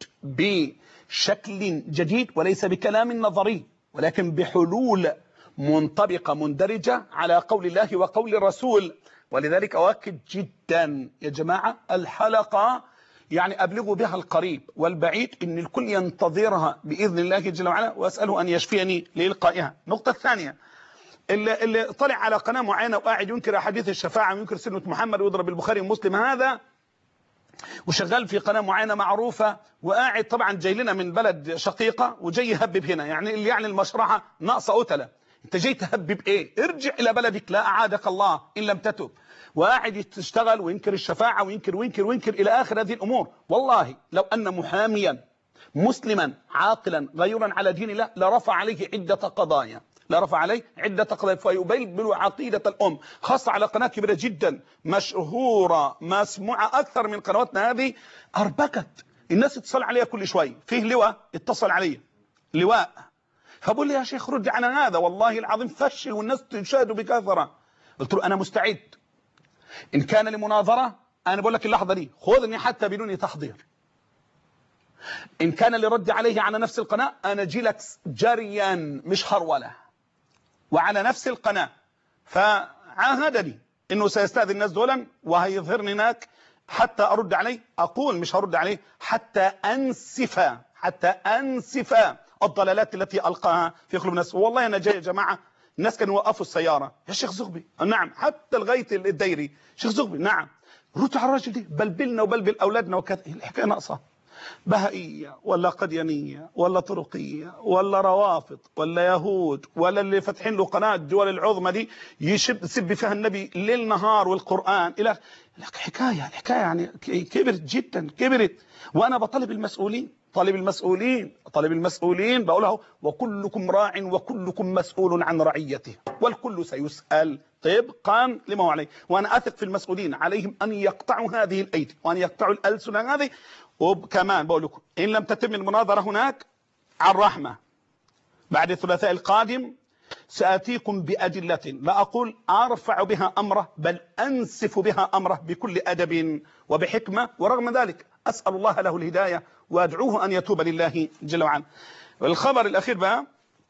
بشكل جديد، وليس بكلام نظري ولكن بحلول منطبقة مندرجة على قول الله وقول الرسول. ولذلك أؤكد جدا يا جماعة الحلقة يعني أبلغوا بها القريب والبعيد، إن الكل ينتظرها بإذن الله جل وعلا، وأسأله أن يشفيني لإلقائها. النقطة الثانية، اللي, اللي طلع على قناة معينة وقاعد ينكر حديث الشفاعة وينكر سنة محمد ويضرب البخاري ومسلم، هذا وشغال في قناة معينة معروفة، وقاعد طبعا جاي لنا من بلد شقيقة وجاي يهبب هنا، يعني اللي يعني المشرحة ناقصة قتلة، انت جاي تهبب ايه؟ ارجع الى بلدك لا اعادك الله ان لم تتب. وقاعد تشتغل وينكر الشفاعة وينكر وينكر وينكر الى اخر هذه الامور. والله لو ان محاميا مسلما عاقلا غيورا على دين الله لرفع عليه عدة قضايا، لرفع عليه عدة قضايا، فيبلبل عقيدة الأم، خاصة على قناة كبيرة جدا مشهورة مسموعة أكثر من قنواتنا هذه، أربكت الناس تتصل عليها كل شوي. فيه لواء اتصل علي، لواء، فبقول لي يا شيخ رد على هذا، والله العظيم فشل والناس تشاهد بكثرة. قلت له أنا مستعد، إن كان لمناظرة أنا بقول لك اللحظة دي خذني حتى بدون تحضير، إن كان لرد عليه على نفس القناة أنا أجي لك جريا مش هرولة وعلى نفس القناة. فعاهدني إنه سيستأذن الناس دولا وهيظهرني هناك حتى أرد عليه. أقول مش هرد عليه حتى أنسف، حتى أنسف الضلالات التي ألقاها في قلوب الناس. والله أنا جاي يا جماعة الناس كانوا يوقفوا السيارة، يا شيخ زغبي نعم، حتى لغاية الديري شيخ زغبي نعم، ردوا على الراجل دي، بلبلنا وبلبل أولادنا وكذا. الحكاية ناقصة، بهائية ولا قديانية ولا طرقية ولا روافض ولا يهود ولا اللي فاتحين له قناة الدول العظمى دي يشب يسب فيها النبي ليل نهار والقرآن إلى حكاية. الحكاية يعني كبرت جدا، كبرت. وأنا بطالب المسؤولين، طالب المسؤولين طالب المسؤولين بقولها، وكلكم راع وكلكم مسؤول عن رعيته والكل سيسأل طبقا لما هو عليه. وأنا أثق في المسؤولين، عليهم أن يقطعوا هذه الأيدي وأن يقطعوا الألسنة هذه. وكمان بقول لكم إن لم تتم المناظرة هناك على الرحمة بعد الثلاثاء القادم سآتيكم بأدلة لا أقول أرفع بها أمره، بل أنسف بها أمره بكل أدب وبحكمة. ورغم ذلك أسأل الله له الهداية وأدعوه أن يتوب لله جل وعلا. الخبر الأخير بقى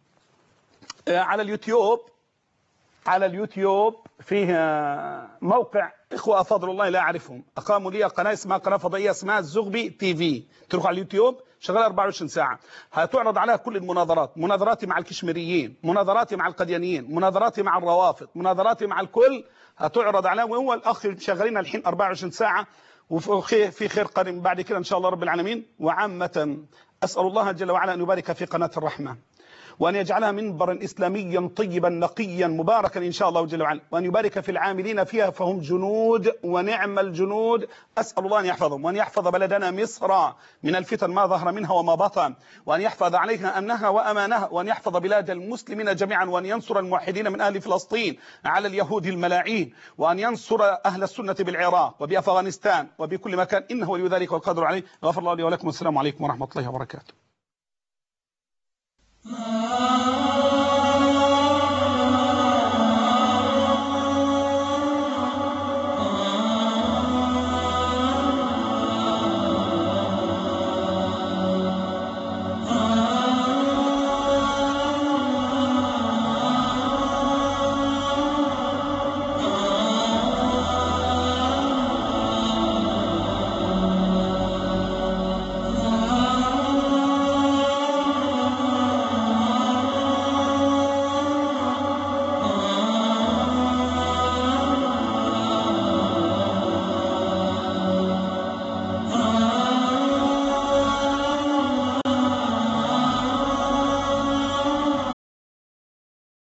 على اليوتيوب، على اليوتيوب فيه موقع إخوة أفاضل الله لا أعرفهم أقاموا لي قناة اسمها قناة فضائية اسمها الزغبي تي في، تروح على اليوتيوب شغال أربعة وعشرين ساعة، هتعرض عليها كل المناظرات، مناظراتي مع الكشميريين، مناظراتي مع القديانيين، مناظراتي مع الروافض، مناظراتي مع الكل هتعرض عليها. وهو الأخ شغالين الحين أربعة وعشرين ساعة، وفي في خير قريب بعد كده إن شاء الله رب العالمين. وعامة أسأل الله جل وعلا أن يبارك في قناة الرحمة، وأن يجعلها منبرا إسلاميا طيبا نقيا مباركا إن شاء الله جل وعلا، وأن يبارك في العاملين فيها فهم جنود ونعم الجنود. أسأل الله أن يحفظهم وأن يحفظ بلدنا مصر من الفتن ما ظهر منها وما بطن، وأن يحفظ عليها أمنها وأمانها، وأن يحفظ بلاد المسلمين جميعا، وأن ينصر الموحدين من أهل فلسطين على اليهود الملاعين، وأن ينصر أهل السنة بالعراق وبأفغانستان وبكل مكان، إنه ولي ذلك والقادر عليه. غفر الله لي ولكم، والسلام عليكم ورحمة الله وبركاته.